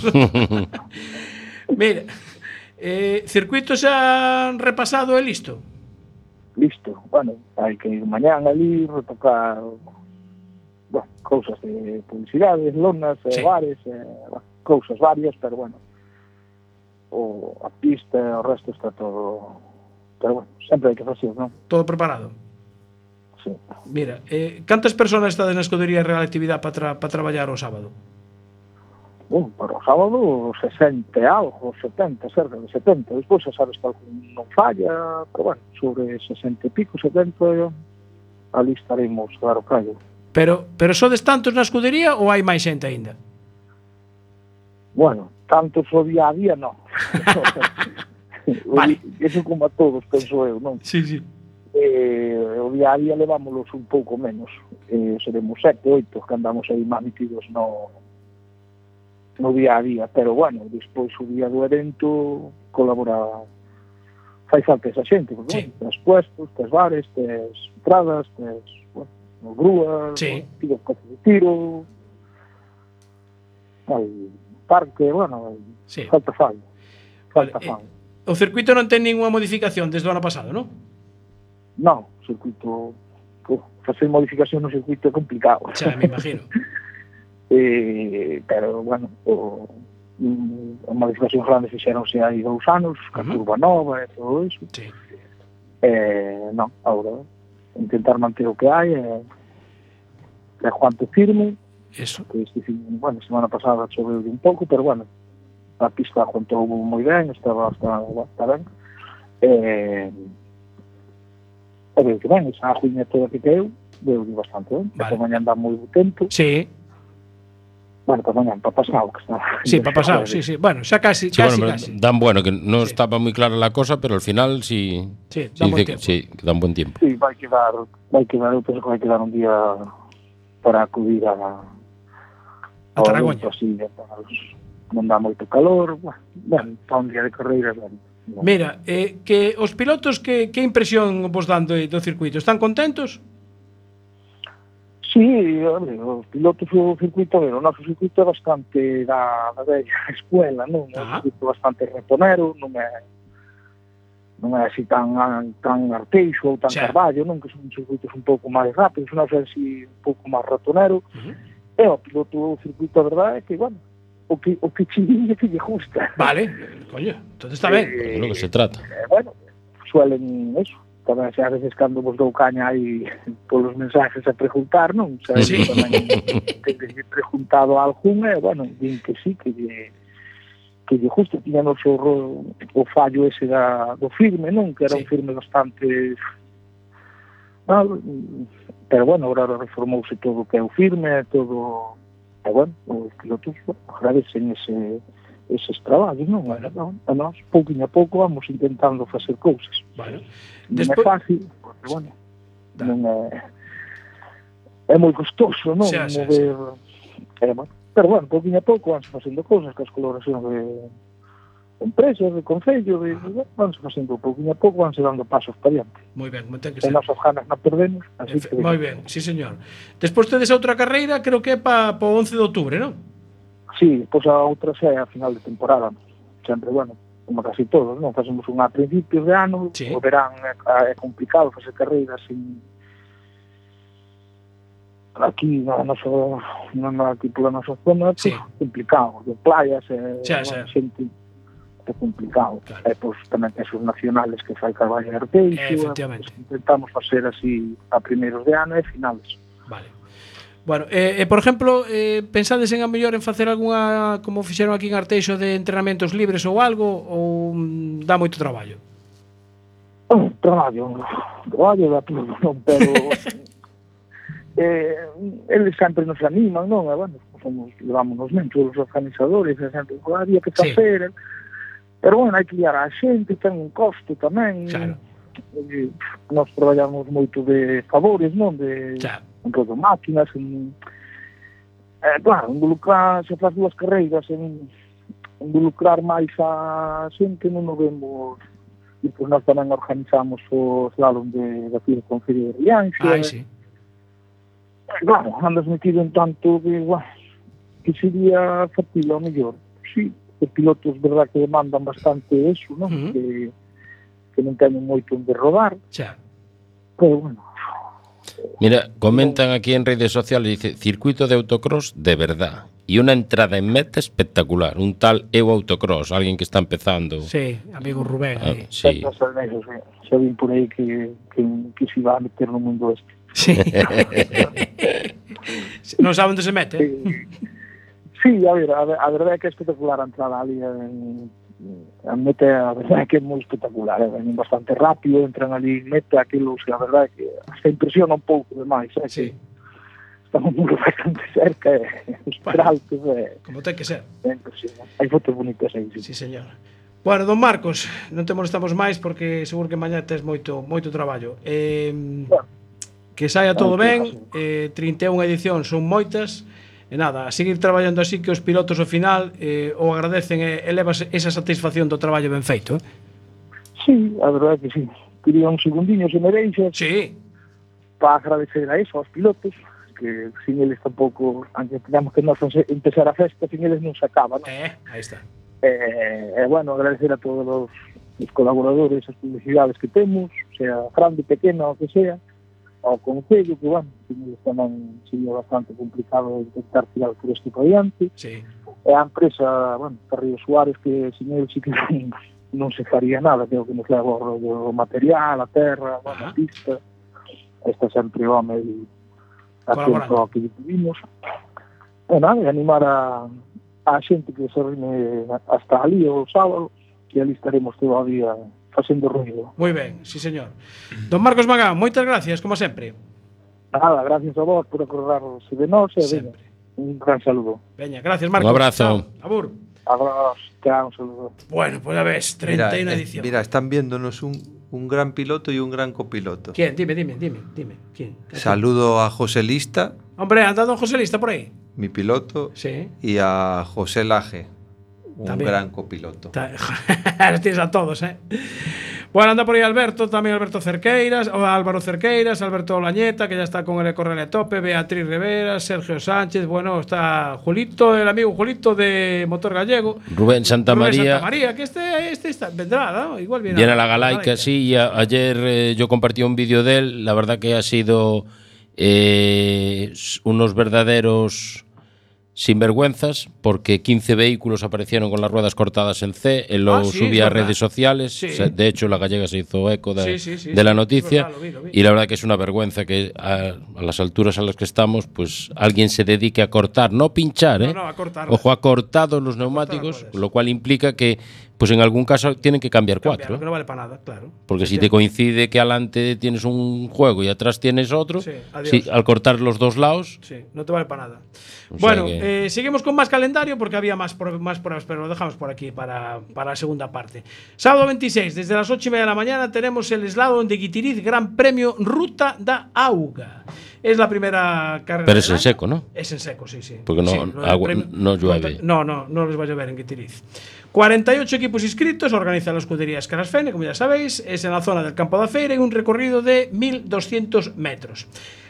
Mira, eh, circuito xa repasado e listo? Listo. Bueno, hai que ir mañán ali, retocar bueno, cousas de publicidades, lonas, sí. bares, eh, cousas varias, pero bueno, o a pista, o resto está todo... Pero bueno, sempre hai que facer, non? Todo preparado? Sí. Mira, eh, cantas persoas estades na escudería Real Actividade para tra pa traballar o sábado? Bueno, para o sábado sesenta algo, setenta, cerca de setenta. Despois xa sabes que algún non falla, pero bueno, sobre sesenta e pico, setenta, ali estaremos, claro, callo. Pero, pero sodes tantos na escudería ou hai máis xente aínda? Bueno, tantos o día a día non. Vale. Eso como a todos, penso eu, non? Sí, sí. Eh, o día a día levámolos un pouco menos. Eh, seremos sete, oito, que andamos aí máis metidos no, no día a día. Pero, bueno, despois o día do evento colabora... Fai falta esa xente, porque, sí. bueno, tes puestos, tes bares, tes entradas, tes, bueno, grúas, sí. bueno, tiros coches de tiro, hai parque, bueno, sí. falta fai. Falta vale. fai. Eh, o circuito non ten ninguna modificación desde o ano pasado, non? Non, o circuito, oh, facer modificación no circuito é complicado. Xa, me imagino. eh, pero, bueno, o... as modificacións grandes fixeronse hai dous anos, uh-huh. a curva nova e todo iso. Sí. Eh, non, agora intentar manter o que hai e eh, aguante firme. Eso. Que este fin, bueno, semana pasada choveu un pouco, pero bueno, a pista aguantou moi ben, estaba hasta, hasta ben. Eh, e veo que ben, esa ajuña toda que caeu, veo bastante ben. Vale. Esta mañá anda moi bo tempo. Sí. Bueno, para mañana, para pasado, que está. Sí, para pasado, sí, sí. Bueno, xa casi, sí, casi, bueno, casi. Dan bueno, que no sí. estaba muy clara la cosa, pero al final sí. Sí, sí dan buen que, tiempo. sí, que dan buen tiempo. Sí, vai quedar, vai quedar, eu penso que vai quedar un día para acudir a a Taragoña. Así, non dá moito calor, bueno, ben, para un día de carreiras, ben. Ben. Mira, eh, que os pilotos que, que impresión vos dan do, do circuito? Están contentos? Sí, os pilotos do circuito, o noso circuito é bastante da, da velha escuela, non? É un circuito bastante reponero, non é non é así tan, tan arteixo ou tan sí. Carballo, non? Que son circuitos un pouco máis rápidos, non é así un pouco máis ratonero. Uh-huh. E o piloto do circuito, a verdade é que, bueno, o que, o que chillinha que lle gusta. Vale, coño, entonces está ben. Eh, de lo que se trata. Eh, bueno, suelen eso. Tamén a veces cando vos dou caña aí polos mensajes a preguntar, non? O sea, sí. Tamén te preguntado a algún e, bueno, din que sí, que lle, que lle justo tiñan o, xorro, o fallo ese da, do firme, non? Que era sí. Un firme bastante... Mal, pero, bueno, agora reformouse todo o que é o firme, todo... E, bueno, os pilotos bueno, agradecen ese... eses traballos, non? Bueno. A nós, pouquinho a pouco, vamos intentando facer cousas. Bueno. Non Despo... é fácil, porque, bueno, da. non é... É moi costoso, non? Xa, xa, mover... Xa. É, bueno. Pero, bueno, pouquinho a pouco vamos facendo cousas, que as colaboracións de empresas, de concello, de... vamos facendo pouquinho a pouco, vamos dando pasos para diante. Moi ben, moi ten que ser. E nosas ganas non perdemos, así Efe... que... Moi ben, sí, señor. Despois tedes outra carreira, creo que é para pa o once de outubro, non? Sí, pois a outra xa é a final de temporada. Sempre, bueno, como casi todos, non? Facemos unha a principios de ano, sí. O verán é, é complicado facer carreiras sin... Aquí, na nosa, na, aquí pola nosa zona, sí. Pues, complicado. De playas, é, xa, xa. Xente, é complicado. Claro. E, pois, tamén ten os nacionales que fai Carballo e Arteixo. Eh, efectivamente. Pues, intentamos facer así a primeiros de ano e finales. Vale. Bueno, eh, eh, por exemplo, eh, pensades en a mellor en facer algunha, como fixeron aquí en Arteixo, de entrenamentos libres ou algo, ou mm, dá moito traballo? Oh, traballo, traballo dá todo, non, pero eh, eles sempre nos animan, non? E, bueno, somos, levámonos ben, todos os organizadores, e sempre, oh, había que facer, sí. Pero, bueno, hai que liar a xente, ten un costo tamén, claro. E, nós traballamos moito de favores, non? De... Claro. En todo máquinas, en, eh, claro, involucrar, se faz dúas carreiras, en involucrar máis a xente, non o vemos, e pois nós tamén organizamos o slalom de, de aquí de Concello de Rianxo. Ai, sí. Eh, claro, andas metido en tanto que, guau, que sería factible ao mellor. Sí, os pilotos, verdad, que demandan bastante eso, non? Uh-huh. Que, que non teñen moito onde rodar. Xa. Pero, bueno, mira, comentan aquí en redes sociales, dice, circuito de autocross de verdad. Y una entrada en meta espectacular. Un tal Eu Autocross, alguien que está empezando. Sí, amigo Rubén. Ah, sí. Xa vin por aí que, que, que se iba a meter no mundo este. Sí. Non sabe onde se mete. Sí, a ver, a, a verdade é que é espectacular a entrada ali en... A meta, a verdade é que é moi espectacular, é bastante rápido, entran ali en meta, aquilo, o sea, a verdade é que hasta impresiona un pouco demais, é sí. Que estamos moi bastante cerca, e os peraltos, é... Como ten que ser. É impresionante, hai fotos bonitas aí, sí. Sí, señor. Bueno, don Marcos, non te molestamos máis porque seguro que mañá tes moito moito traballo. Eh, que saia todo ben, eh, trinta e unha edicións son moitas, e nada, a seguir traballando así que os pilotos ao final eh, o agradecen e elevas esa satisfacción do traballo ben feito, eh? Sí, a verdade é que sí. Quería un segundinho, se me deixas, sí, para agradecer a eso, aos pilotos, que sin eles tampouco, aunque tengamos que nos empezar a festa, sin eles non se acaba, non? Eh, aí está. Eh, eh, bueno, agradecer a todos os, os colaboradores, as publicidades que temos, sea grande, pequena, o que sea, ao Concello, que, bueno, tamén sería bastante complicado intentar tirar por este para adiante. Sí. E a empresa, bueno, Carrillo Suárez, que sin ele sí que non se faría nada, creo que nos leva o material, a terra, bueno, a pista, está sempre o home atento ao que tuvimos. E nada, animar a a xente que se reúne hasta ali o sábado, que ali estaremos todo o día facendo ruido. Moi ben, sí señor. Don Marcos Magán, moitas gracias, como sempre. Nada, gracias a vos por acordarse de nós e venga, un gran saludo. Veña, gracias Marcos. Un abrazo. Chao. Abur. Abrazo, chao, un saludo. Bueno, pues ya ves, treinta y una Mira, eh, edición. Mira, están viéndonos un, un gran piloto y un gran copiloto. ¿Quién? Dime, dime, dime, dime. ¿Quién? Saludo a José Lista, Hombre, anda don José Lista por ahí. mi piloto, Sí. y a José Laje, un También. gran copiloto. Ta- Los tienes a todos, ¿eh? Bueno, anda por ahí Alberto, también Alberto Cerqueiras, o Álvaro Cerqueiras, Alberto Olañeta, que ya está con el correo a tope, Beatriz Rivera, Sergio Sánchez, bueno, está Julito, el amigo Julito de Motor Gallego. Rubén Santa Rubén María. Santa María, que este, este está, vendrá, ¿no? Igual viene, Viene a la Galaica, sí. Y a- ayer eh, yo compartí un vídeo de él. La verdad que ha sido eh, unos verdaderos sinvergüenzas, porque quince vehículos aparecieron con las ruedas cortadas en C. Él lo Ah, sí, subía es a verdad. redes sociales. Sí. O sea, de hecho, la gallega se hizo eco de, Sí, sí, sí, de la sí, noticia. es verdad, lo vi, lo vi. Y la verdad que es una vergüenza que a, a las alturas a las que estamos, pues alguien se dedique a cortar, no pinchar, No, ¿eh? no, a cortar. Ojo, ha cortado los neumáticos, lo cual implica que, pues en algún caso tienen que cambiar Cambiar, cuatro. que no vale para nada, claro. Porque si te coincide que adelante tienes un juego y atrás tienes otro, Sí, adiós. si, al cortar los dos lados, Sí, no te vale para nada. O sea Bueno, que- eh, seguimos con más calendario porque había más, pro- más pruebas, pero lo dejamos por aquí para, para la segunda parte. Sábado veintiséis, desde las ocho y media de la mañana, tenemos el slalom de Guitiriz, Gran Premio Ruta da Auga. Es la primera carrera. pero es del en año. seco, ¿no? Es en seco, sí, sí. Porque no, Sí, lo del agua- premio- no llueve. No, no, no les va a llover en Guitiriz. cuarenta y ocho equipos inscritos, organiza la escudería Escarasfene, como ya sabéis, es en la zona del Campo da Feira en un recorrido de mil doscientos metros.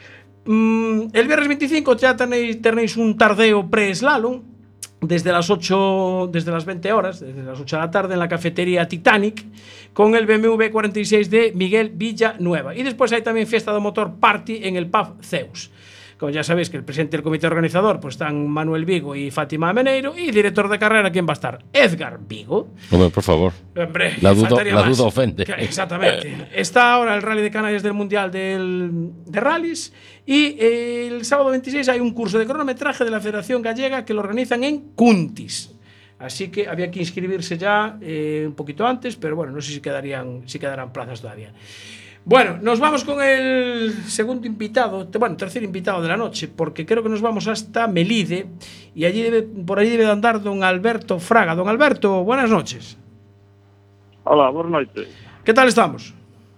Mm, el viernes veinticinco ya tenéis, tenéis un tardeo pre-slalom desde las ocho, desde las veinte horas, desde las ocho de la tarde en la cafetería Titanic con el B M W cuarenta y seis de Miguel Villanueva. Y después hay también fiesta de motor party en el pub Zeus. Como ya sabéis que el presidente del comité organizador pues están Manuel Vigo y Fátima Meneiro, y director de carrera, ¿quién va a estar? Edgar Vigo. Hombre, por favor. Hombre, La duda, faltaría la más. duda ofende. Que- Exactamente. Está ahora el Rally de Canarias del Mundial del, de Rallys, y eh, el sábado veintiséis hay un curso de cronometraje de la Federación Gallega que lo organizan en Cuntis. Así que había que inscribirse ya eh, un poquito antes, pero bueno, no sé si quedarían, si quedarán plazas todavía. Bueno, nos vamos con el segundo invitado, te- bueno, tercer invitado de la noche, porque creo que nos vamos hasta Melide, y allí debe, por allí debe de andar don Alberto Fraga. Don Alberto, buenas noches. Hola, boas noites. ¿Qué tal estamos?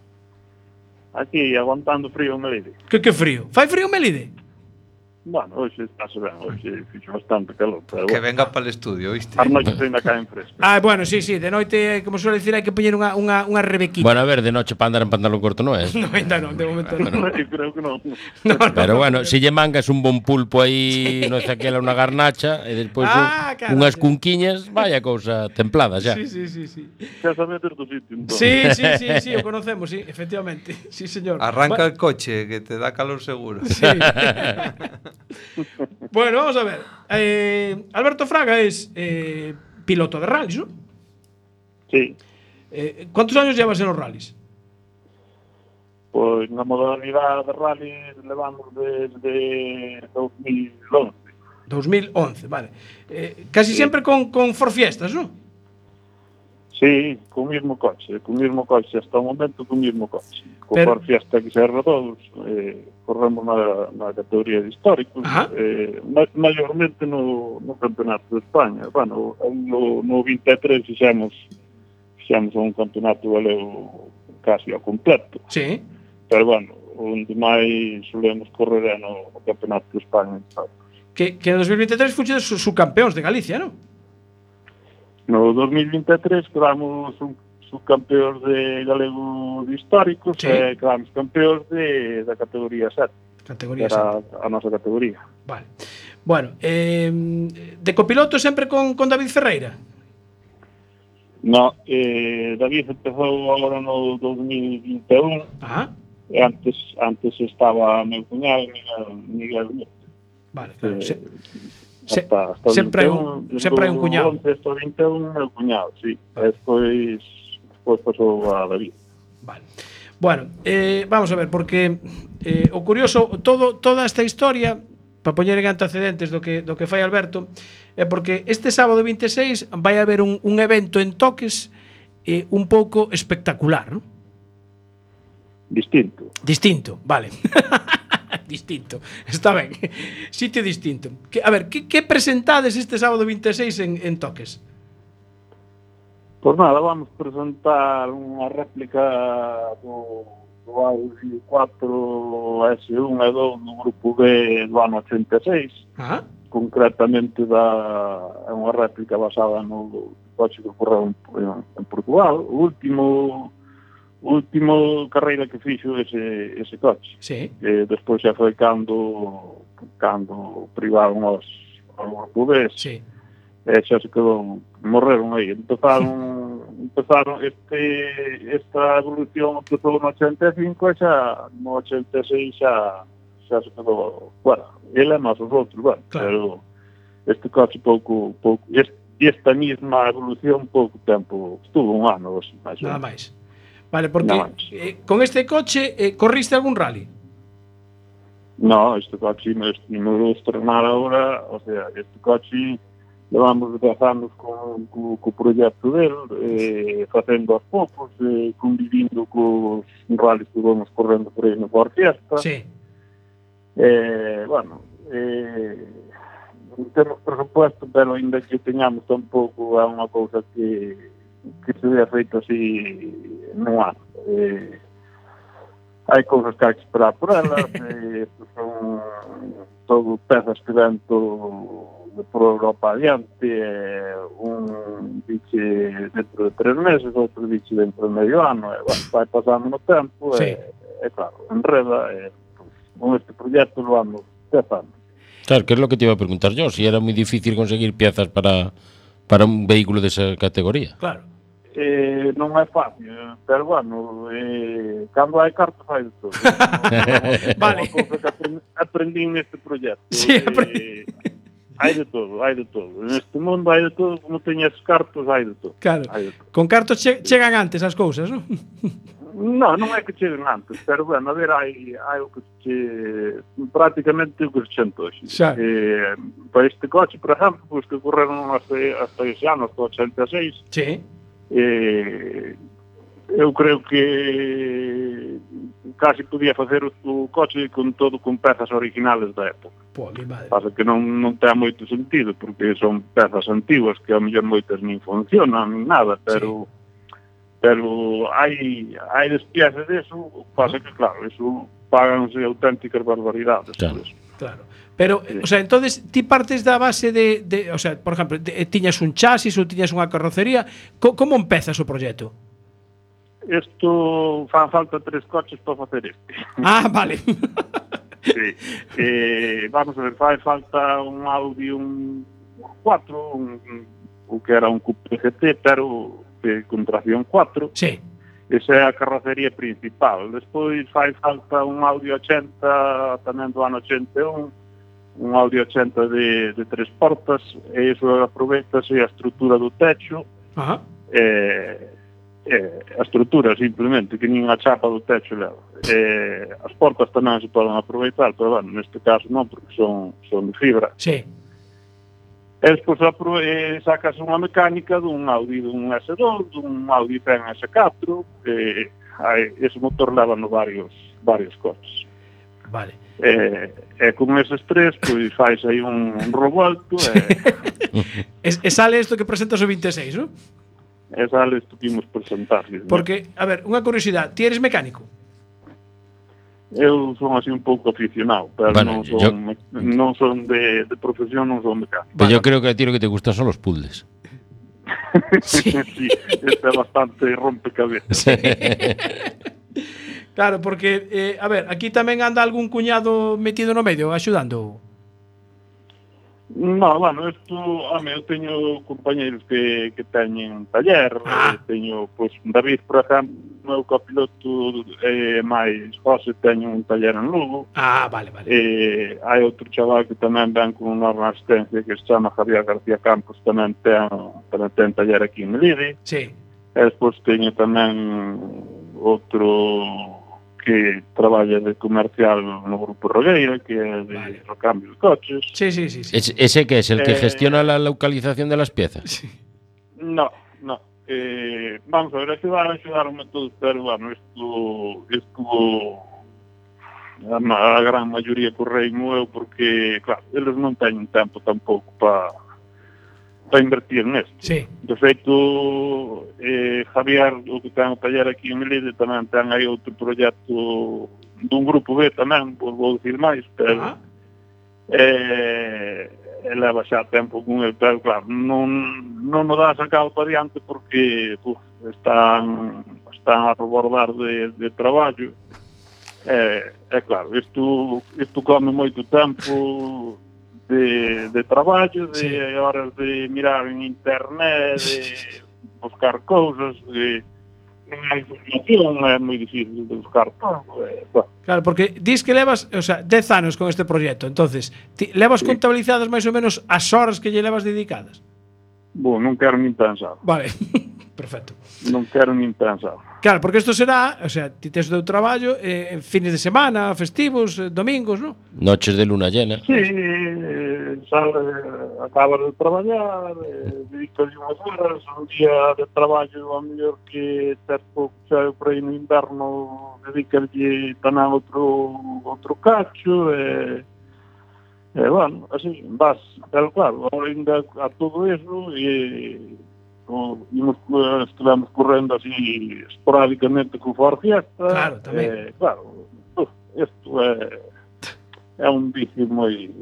Aquí, aguantando frío en Melide. Que, que frío. ¿Fai frío en Melide? Bueno, hoxe está ben, hoxe fixo bastante calor. Pero Que bueno, venga para el estudio, ¿viste? as noites ainda caen frescas. Ah, bueno, sí, sí, de noite, como suele decir, hai que poñer unha, unha, unha rebequita. Bueno, a ver, de noche para andar en pantalón corto no es. No, ainda non, de momento non. Eu creo que non. Pero bueno, si lle mangas un bon pulpo aí, no sé aquela, unha garnacha, e despois Ah, un- claro, unhas sí. cunquiñas, vaya cousa templada xa. Sí, sí, sí, sí. Xa sabes do sitio, entón. Sí, sí, sí, sí, o conocemos, sí, efectivamente. Sí, señor. Arranca Va- el coche, que te da calor seguro. Sí. Bueno, vamos a ver. Eh, Alberto Fraga es eh, piloto de rallies, ¿no? Sí, Eh, ¿Cuántos años llevas en los rallies? pois na modalidade de rally levamos desde dos mil once. dos mil once, vale. Eh, casi siempre con, con Ford Fiestas, ¿no? Sí, co mismo coche, co mismo coche, hasta o momento co mismo coche. Co Pero- Ford Fiesta que serra todos, eh, corremos na, na categoría de históricos, eh, ma, mayormente no, no Campeonato de España. Bueno, no, no vinte e tres fixemos fixemos un campeonato galego casi ao completo. Sí. Pero, bueno, onde máis solemos correr é no campeonato de España. Que, que en dos mil veintitrés fuches subcampeóns de Galicia, non? No dos mil vinte e tres quedamos un subcampeóns de galego de históricos sí. e quedamos campeóns de, da categoría sete. Categoría era sete. A nosa categoría. Vale. Bueno, eh, de copiloto sempre con, con David Ferreira? No, eh, David empezou agora no dos mil vinte e un. Ajá. E antes, antes estaba meu cuñado, Miguel, Miguel Nieto. Vale, claro. Eh, Se, hasta, hasta sempre, hai un, sempre hai un cuñado. Hasta vinte e un meu cuñado, sí. Vale. Despois, despois pasou a David. Vale. Bueno, eh, vamos a ver, porque eh, o curioso, todo, toda esta historia, para poñer en antecedentes do que, do que fai Alberto, é porque este sábado vinte e seis vai haber un, un evento en Toques eh, un pouco espectacular, non? Distinto. Distinto, vale. Distinto, está ben. Sitio distinto. Que, a ver, que, que presentades este sábado vinte e seis en, en Toques? Pois nada, vamos presentar unha réplica do, do Audi cuatro S un e dous do grupo B do ano ochenta e seis. Ah. Concretamente da, é unha réplica basada no coche que ocorreu en, en, en Portugal. O último... O último carreira que fixo ese, ese coche. Sí. Eh, despois xa foi cando cando privaron os ao grupo B. Sí. E xa se quedou, morreron aí. Empezaron, empezaron este, esta evolución empezou no ochenta e cinco e xa no ochenta e seis xa, xa se quedou, bueno, ele é máis os outros, bueno, claro. Pero este coche pouco, pouco, este, esta mesma evolución pouco tempo, estuvo un ano, máis ou nada máis. Vale, porque eh, con este coche eh, corriste algún rally? No, este coche me estimulou estrenar agora, o sea, este coche levamos dez anos con, con, con o proxecto del, eh, facendo aos poucos, eh, convivindo cos rallies que vamos correndo por aí no Ford Fiesta. Sí. Eh, bueno, eh, non temos presupuesto, pero ainda que teñamos tampouco é unha cousa que que se vea feito así no ano. Eh, hai cousas que hai que esperar por elas, eh, son todo pezas que vento de por Europa adiante, eh, un biche dentro de tres meses, outro biche dentro de medio ano, e, bueno, vai pasando no tempo, e, sí. e claro, enreda, e, pues, con este proxecto lo vamos dez anos. Claro, que é lo que te iba a preguntar yo, si era moi difícil conseguir piezas para, para un vehículo desa categoría. Claro. Eh, non é fácil, pero bueno, eh, cando hai cartas hai de todo. Vale. Unha cousa que aprendi, aprendi neste proxecto. Sí, eh, hai de todo, hai de todo. Neste mundo hai de todo, como teñas cartos, hai de todo. Claro. Hai de todo. Con cartos che chegan antes as cousas, non? Non, non é que cheguen antes, pero bueno, a ver, hai, hai o que che, prácticamente o que se xente hoxe. Eh, para este coche, por exemplo, pois que correron hasta, hasta ese ano, hasta ochenta e seis. Sí. Eh, eu creo que casi podía facer o, o coche con todo con pezas originales da época. Pô, mi madre. Pasa que non, non ten moito sentido, porque son pezas antiguas que a mellor moitas nin funcionan, nin nada, pero sí. pero hai hai despiezas deso, pasa que claro, eso paganse auténticas barbaridades. Claro. Claro. Pero, sí. O sea, entonces ti partes da base de, de o sea, por exemplo, de, tiñas un chasis ou tiñas unha carrocería, co, como empezas o proxecto? Isto fan falta tres coches para facer este. Ah, vale. Sí. Eh, vamos a ver, fai falta un Audi un cuatro, un, o que era un Coupe G T, pero eh, con tracción cuatro. Sí. Esa é a carrocería principal. Despois fai falta un Audi ochenta, tamén do ano ochenta e un, un Audi ochenta de, de tres portas, e iso aproveitase a estrutura do techo. Ajá. Eh, eh, a estrutura simplemente, que nin a chapa do techo leva. Eh, as portas tamén se poden aproveitar, pero bueno, neste caso non, porque son, son de fibra. Sí. E despois eh, sacas unha mecánica dun Audi dun S dous, dun Audi ten S catro, e eh, ese motor leva no varios, varios coches. Vale. E, e con eses tres, pois fais aí un, un revolto. E... e, e sale isto que presentas o vinte e seis, non? esa les tuvimos presentar. Porque, a ver, unha curiosidade, ti eres mecánico? Eu son así un pouco aficionado, pero Bueno, non son, yo- me- non son de, de profesión, non son mecánico. Pero yo creo que a ti lo que te gustan son los puzzles. Sí, sí, este é bastante rompecabezas. Claro, porque, eh, a ver, aquí tamén anda algún cuñado metido no medio, axudando. No, bueno, isto, home, eu teño compañeiros que, que teñen taller, ah. teño, pois, David, por exemplo, meu copiloto, eh, máis José, teño un taller en Lugo. Ah, vale, vale. Eh, hai outro chaval que tamén ven con unha asistencia que se chama Javier García Campos, tamén ten, tamén ten taller aquí en Melide. Sí. E despois teño tamén outro que traballa de comercial no Grupo Rogueira, que é de vale. recambio de coches. Sí, sí, sí. sí. ¿Ese, ese qué es? ¿El que Eh, gestiona la localización de las piezas? Sí. No, no. Eh, vamos a ver, axudaron, axudaronme todos, pero, bueno, isto estuvo a, ma- a gran maioría correimo eu, porque, claro, eles non teñen tempo tampouco para para invertir nesto. Sí. De feito, eh, Javier, o que ten o taller aquí en Melide, tamén ten aí outro proxecto dun grupo B tamén, vou, vou dicir máis, pero Ah. eh, leva xa tempo con el, pero claro, non, non o dá sacado para diante porque uf, están, están a rebordar de, de traballo. É, é claro, isto, isto come moito tempo de, de traballo, de sí. horas de mirar en internet, de buscar cousas, de non hai información, é moi difícil de buscar todo. É, bueno. Claro, porque dis que levas, o sea, dez anos con este proxecto, entonces, ti, levas sí. contabilizadas máis ou menos as horas que lle levas dedicadas? Bom, non quero nin pensar. Vale, perfecto. Non quero nin pensar. Claro, porque isto será, o sea, ti tes o teu traballo eh, en fines de semana, festivos, eh, domingos, non? Noches de luna llena. Sí, eh, sale, acabas de traballar, eh, dedicas unhas horas, un día de traballo a mellor que tes pouco xa por aí no inverno, dedicarlle tamén outro, outro cacho, e, eh, bueno, así, vas, pero claro, ainda a todo eso, e o, imos, estivemos correndo así esporádicamente con Ford Fiesta. Claro, tamén. Eh, claro, uf, isto é, é un vicio moi...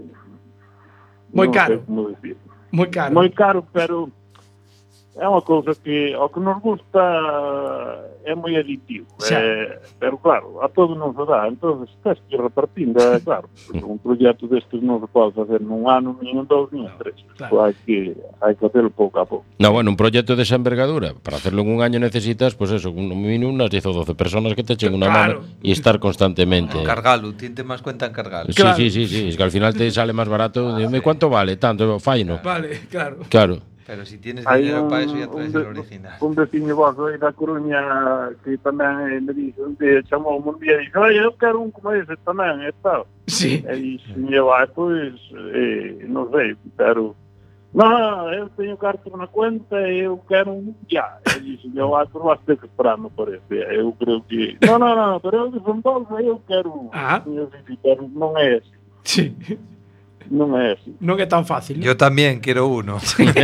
Moi non caro. sei como dicir. Moi caro. Moi caro, pero é unha cousa que ao que nos gusta é moi aditivo. Eh, pero claro, a todo non se dá, entonces tens que ir repartindo, é claro. Un proxecto destes non se pode facer nun ano, nin en dous, nin en tres. Claro. Hai que hai que facelo pouco a pouco. No, bueno, un proyecto de esa envergadura, para hacerlo en un año necesitas, pues eso, un mínimo unas diez o doce personas que te echen una Claro. mano y estar constantemente. Cargalo, tinte más cuenta en cargalo. Sí, sí, sí, sí, es que al final te sale más barato. Dime cuánto vale, tanto, faino. Vale, claro. Claro. Pero si tienes Hai dinero un, para eso ya traes un, el de, original. un veciño vosso aí da Coruña que tamén eh, me dixo un día, chamou un día e dixo, oye, eu quero un como ese tamén, e tal. Sí. E dixo, eu, ah, pois, eh, non sei, pero no, eu teño cartas na cuenta e eu quero un ya. E dixo, eu, ah, pero vas ter que esperar, me parece. Eu creo que, no, no, no, pero eu desenvolvo e eu quero un. Ah. Eu dixo, pero non é así. Sí. Non é así. Non é tan fácil. Yo también quiero uno.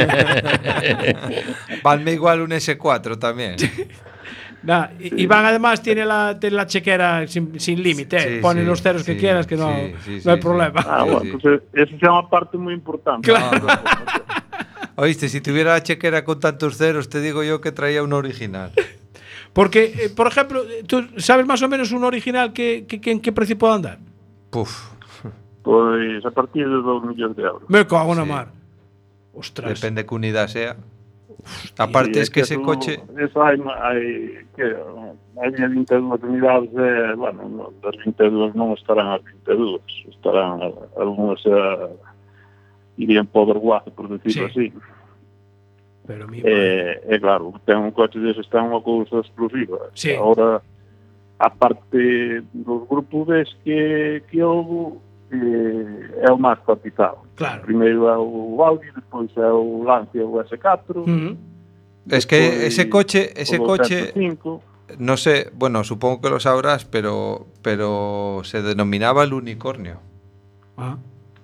Valme igual un ese cuatro también. Nah, sí. Iván además tiene la, tiene la chequera sin, sin límite, eh. Sí, pone sí, los ceros que sí, quieras, que no, sí, sí, no hay sí, problema. Ah, bueno, sí. pues eso é unha parte moi importante. Claro. No, no, Oíste, si tuviera la chequera con tantos ceros, te digo yo que traía un original. Porque, eh, por ejemplo, ¿tú sabes más o menos un original que, que, que en qué precio puede andar? Puf. Pois a partir de dos millóns de euros. Me cago na Sí. mar. Ostras. Depende que unidad sea. Aparte Sí, es que ese eso, coche... Eso hai, hai, que, hai vinte e dúas unidades, eh, bueno, no, das vinte e dúas non estarán as vinte e dúas, estarán algunhas eh, irían para o verguace, por decirlo Sí. así. Pero mi Eh, e claro, ten un coche dese, está unha cousa explosiva. Sí. Ahora, a parte dos grupos ves que, que houve, eh, é o máis cotizado. Claro. Primeiro é o Audi, despois é o Lancia, o S catro. Uh -huh. Es que ese coche, ese o coche, doscientos cinco. no sé, bueno, supongo que lo sabrás, pero, pero se denominaba el unicornio. Ah.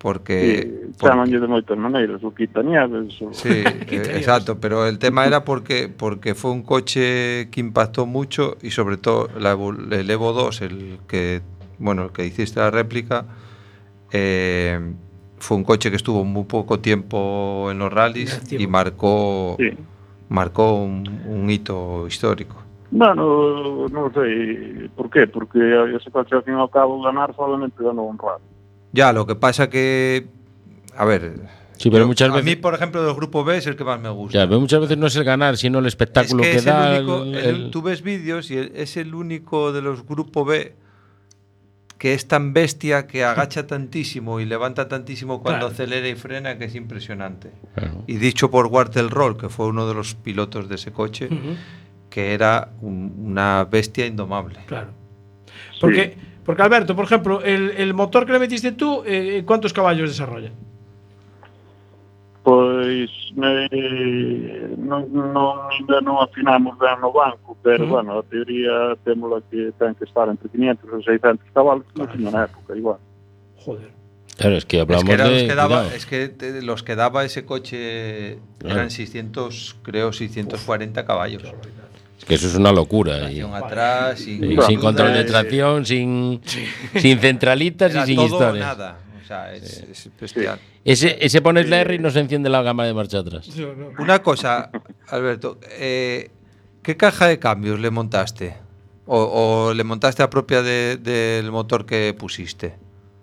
porque sí, chamanlle de moitas maneiras, o quitanieves, o... Sí, eh, exacto, pero el tema era porque porque fue un coche que impactó mucho y sobre todo la, el Evo dos, el que bueno, el que hiciste la réplica, eh, fue un coche que estuvo muy poco tiempo en los rallies y marcó sí. marcó un, un hito histórico. Bueno, non sei por qué, porque ese coche al fin ao cabo ganar solamente ganó un rally. Ya, lo que pasa que, a ver, sí, pero yo, muchas a veces, mí, por ejemplo, del grupo B es el que más me gusta. Ya, pero muchas veces no es el ganar, sino el espectáculo es que, que es da. El único, el, el, el... Tú ves vídeos y es el único de los grupo B que es tan bestia, que agacha tantísimo y levanta tantísimo cuando claro. acelera y frena, que es impresionante. Claro. Y dicho por Wartelroll, que fue uno de los pilotos de ese coche, uh-huh. que era un, una bestia indomable. Claro. Porque... Sí. Porque, Alberto, por ejemplo, el, el motor que le metiste tú, eh, ¿cuántos caballos desarrolla? Pois me, non, non, ainda non afinamos ben no banco, pero, uh-huh. bueno, a teoría temos que ten que estar entre quinientos e seiscentos caballos, claro. Non tiña na época, igual. Joder. Claro, es que hablamos es que era de... Los que daba, es que te, los que daba ese coche claro. eran seiscientos, creo, seiscientos cuarenta Uf. caballos. Es que eso es una locura. Y, atrás, sin, y sin control de tracción, sin, sí. sin centralitas Era y sin todo historias. Nada. O sea, es, sí. es bestial. Ese, ese pones la R y no se enciende la gama de marcha atrás. Una cosa, Alberto, eh, ¿qué caja de cambios le montaste? ¿O, o le montaste a propia de, del motor que pusiste?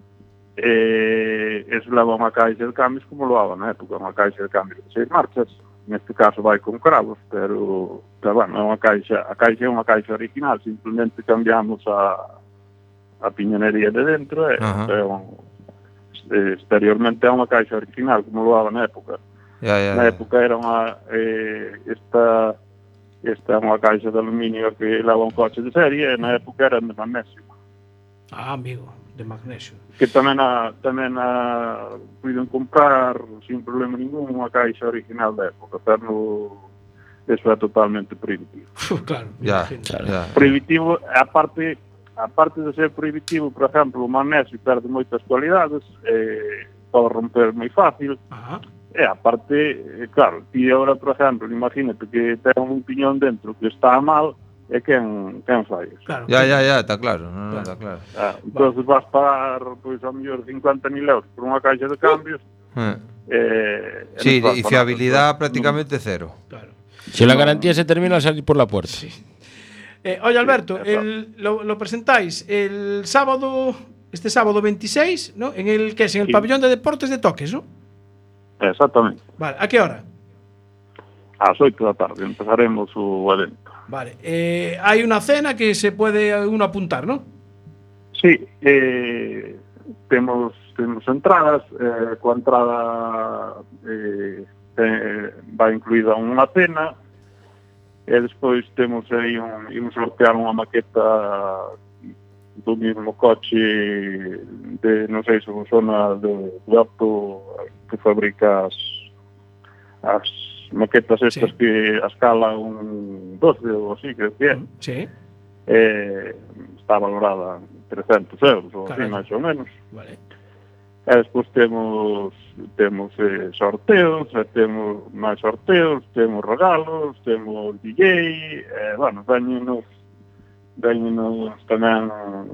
Eh, eso leva unha caixa de cambios como lo hago na época, unha caixa de cambios de seis marchas. Neste caso vai con cravos, pero, pero bueno, é unha caixa, a caixa é unha caixa original, simplemente cambiamos a, a piñonería de dentro e, é un, exteriormente é unha caixa original, como lo hago na época. Ya, ya, na ya. época era unha eh, esta esta é unha caixa de aluminio que leva un coche de serie e na época era de magnesio. Ah, amigo, de magnesio. Que tamén a, tamén a puiden comprar sin problema ningún unha caixa original da época, pero eso é totalmente prohibitivo. Claro, ya, claro, ya. Prohibitivo, aparte, aparte de ser prohibitivo, por exemplo, o magnesio perde moitas cualidades, eh, pode romper moi fácil, Ajá. e aparte, eh, claro, ti agora, por exemplo, imagínate que ten un piñón dentro que está mal, é quen, quen fai eso. Claro, ya, ya, ya, está claro, no, no, está claro. Ah, entonces vas pagar, pois, a mellor cincuenta mil euros por unha caixa de cambios. Eh. Eh, sí, y fiabilidad nada, prácticamente no. cero. Claro. Si la garantía se termina al salir por la puerta. Sí. Eh, oye, Alberto, sí, el, lo, lo presentáis el sábado, este sábado veintiséis, ¿no? En el que es en el sí. pabellón de deportes de Toques, ¿no? Exactamente. Vale, ¿a qué hora? A las oito da tarde empezaremos o evento. Vale, eh, hay una cena que se puede uno apuntar, ¿no? Sí, eh, temos, temos entradas, eh, coa entrada eh, eh, vai incluída unha cena, e despois temos aí un, imos sortear unha maqueta do mesmo coche de, non sei se vos sona, de, de auto que fabrica as, as maquetas estas sí. que a escala un doce ou así, que é. Sí. Eh, está valorada en trescentos euros, ou así, máis ou menos. Vale. E despois temos temos eh, sorteos, e temos máis sorteos, temos regalos, temos D J, eh, bueno, veñenos veñenos tamén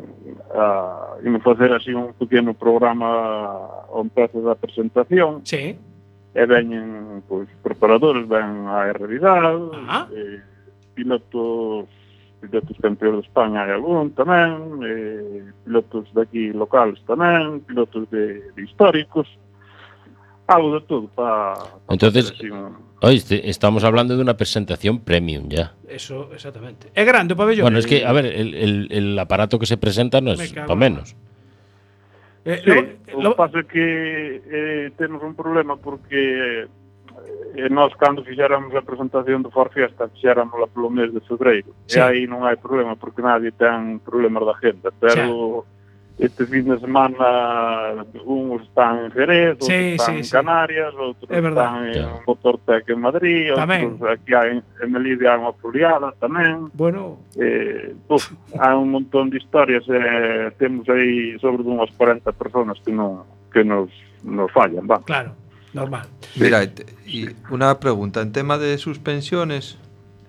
a imos facer así un pequeno programa ao empezar da presentación. Sí. E veñen, pois, preparadores, ven a R Vidal, eh, pilotos pilotos campeóns de España hai algún tamén, eh, pilotos de aquí locales tamén, pilotos de, de históricos, algo de todo para... Pa Entonces, un... oíste, estamos hablando de una presentación premium ya. Eso, exactamente. ¿Es grande o pabellón? Bueno, es que, a ver, el, el, el aparato que se presenta no es para menos. Eh, sí, lo, lo que pasa é que eh, temos un problema porque eh, nós cando fixéramos a presentación do Ford Fiesta fixéramosla polo mes de febreiro, sí. E aí non hai problema porque nadie ten problemas da agenda, pero sí. Este fin de semana uns están en Jerez, outros sí, están sí, en sí. Canarias, outros están en Motortec en Madrid, outros aquí hai en Melilla hai unha foliada tamén. Bueno, eh, uf, hai un montón de historias, eh, temos aí sobre unhas cuarenta personas que non que nos, nos fallan, va. Claro, normal. Mira, y una pregunta, en tema de suspensiones,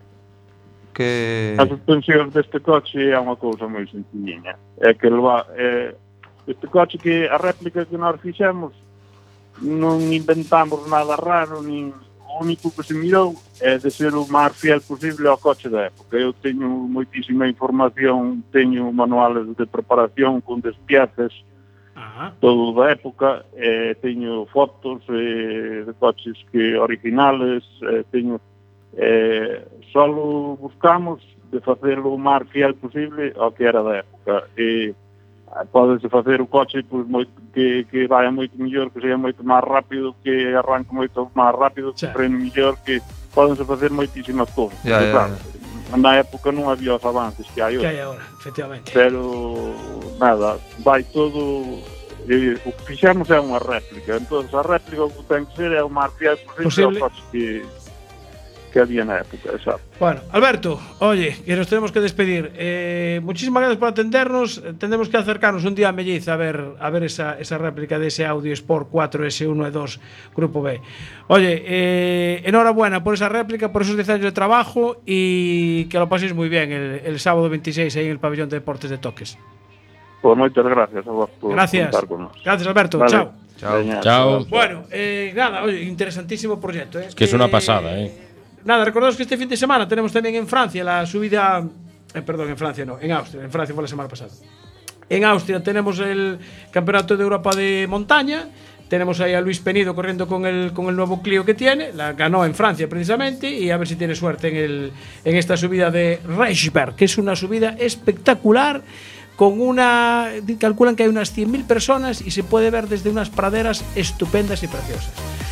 que... A suspensión deste coche é unha cousa moi sencilliña. É que leva, é, este coche que a réplica que nós fixemos non inventamos nada raro, nin o único que se mirou é de ser o máis fiel posible ao coche da época. Eu teño moitísima información, teño manuales de preparación con despiaces, Ajá. todo da época, eh, teño fotos eh, de coches que originales, eh, teño eh, solo buscamos de facelo o máis fiel posible ao que era da época. E pódese facer o coche pois, moito, que, que vaya moito mellor, que seja moito máis rápido, que arranque moito máis rápido, que frene mellor, que pódense facer moitísimas cousas. Ya, ya, claro, ya. Na época non había os avances que hai Que hoxe. hai agora, efectivamente. Pero, nada, vai todo... Eh, o que fixamos é unha réplica. Entón, a réplica o que ten que ser é o máis fiel posible ao coche que... que había na época, exacto. Bueno, Alberto, oye, que nos tenemos que despedir. Eh, muchísimas gracias por atendernos. Tendremos que acercarnos un día a Melliz a ver a ver esa, esa réplica de ese Audi Sport cuatro S uno e dos Grupo B. Oye, eh, enhorabuena por esa réplica, por esos diez años de trabajo y que lo paséis muy bien el, el sábado veintiséis ahí en el pabellón de deportes de Toques. Pues moitas gracias a vos por Gracias. contar con nos. Gracias, Alberto. Vale. Chao. Chao. Veña, Chao. Bueno, eh, nada, oye, interesantísimo proyecto. Eh. Es que es una Eh, pasada, ¿eh? Nada, recordaos que este fin de semana tenemos también en Francia la subida. Eh, perdón, en Francia no, en Austria. En Francia fue la semana pasada. En Austria tenemos el Campeonato de Europa de Montaña. Tenemos ahí a Luis Penido corriendo con el, con el nuevo Clio que tiene. La ganó en Francia precisamente. Y a ver si tiene suerte en, el, en esta subida de Reichsberg, que es una subida espectacular. Con una. Calculan que hay unas cien mil personas y se puede ver desde unas praderas estupendas y preciosas.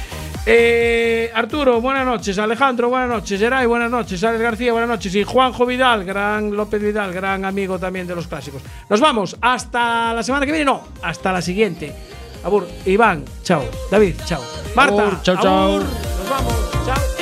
Eh, Arturo, buenas noches. Alejandro, buenas noches. Geray, buenas noches. Alex García, buenas noches. Y Juanjo Vidal, gran López Vidal, gran amigo también de los clásicos. Nos vamos hasta la semana que viene, no, hasta la siguiente. Abur, Iván, chao. David, chao. Marta, Abur, chao, chao. abur. Nos vamos, chao.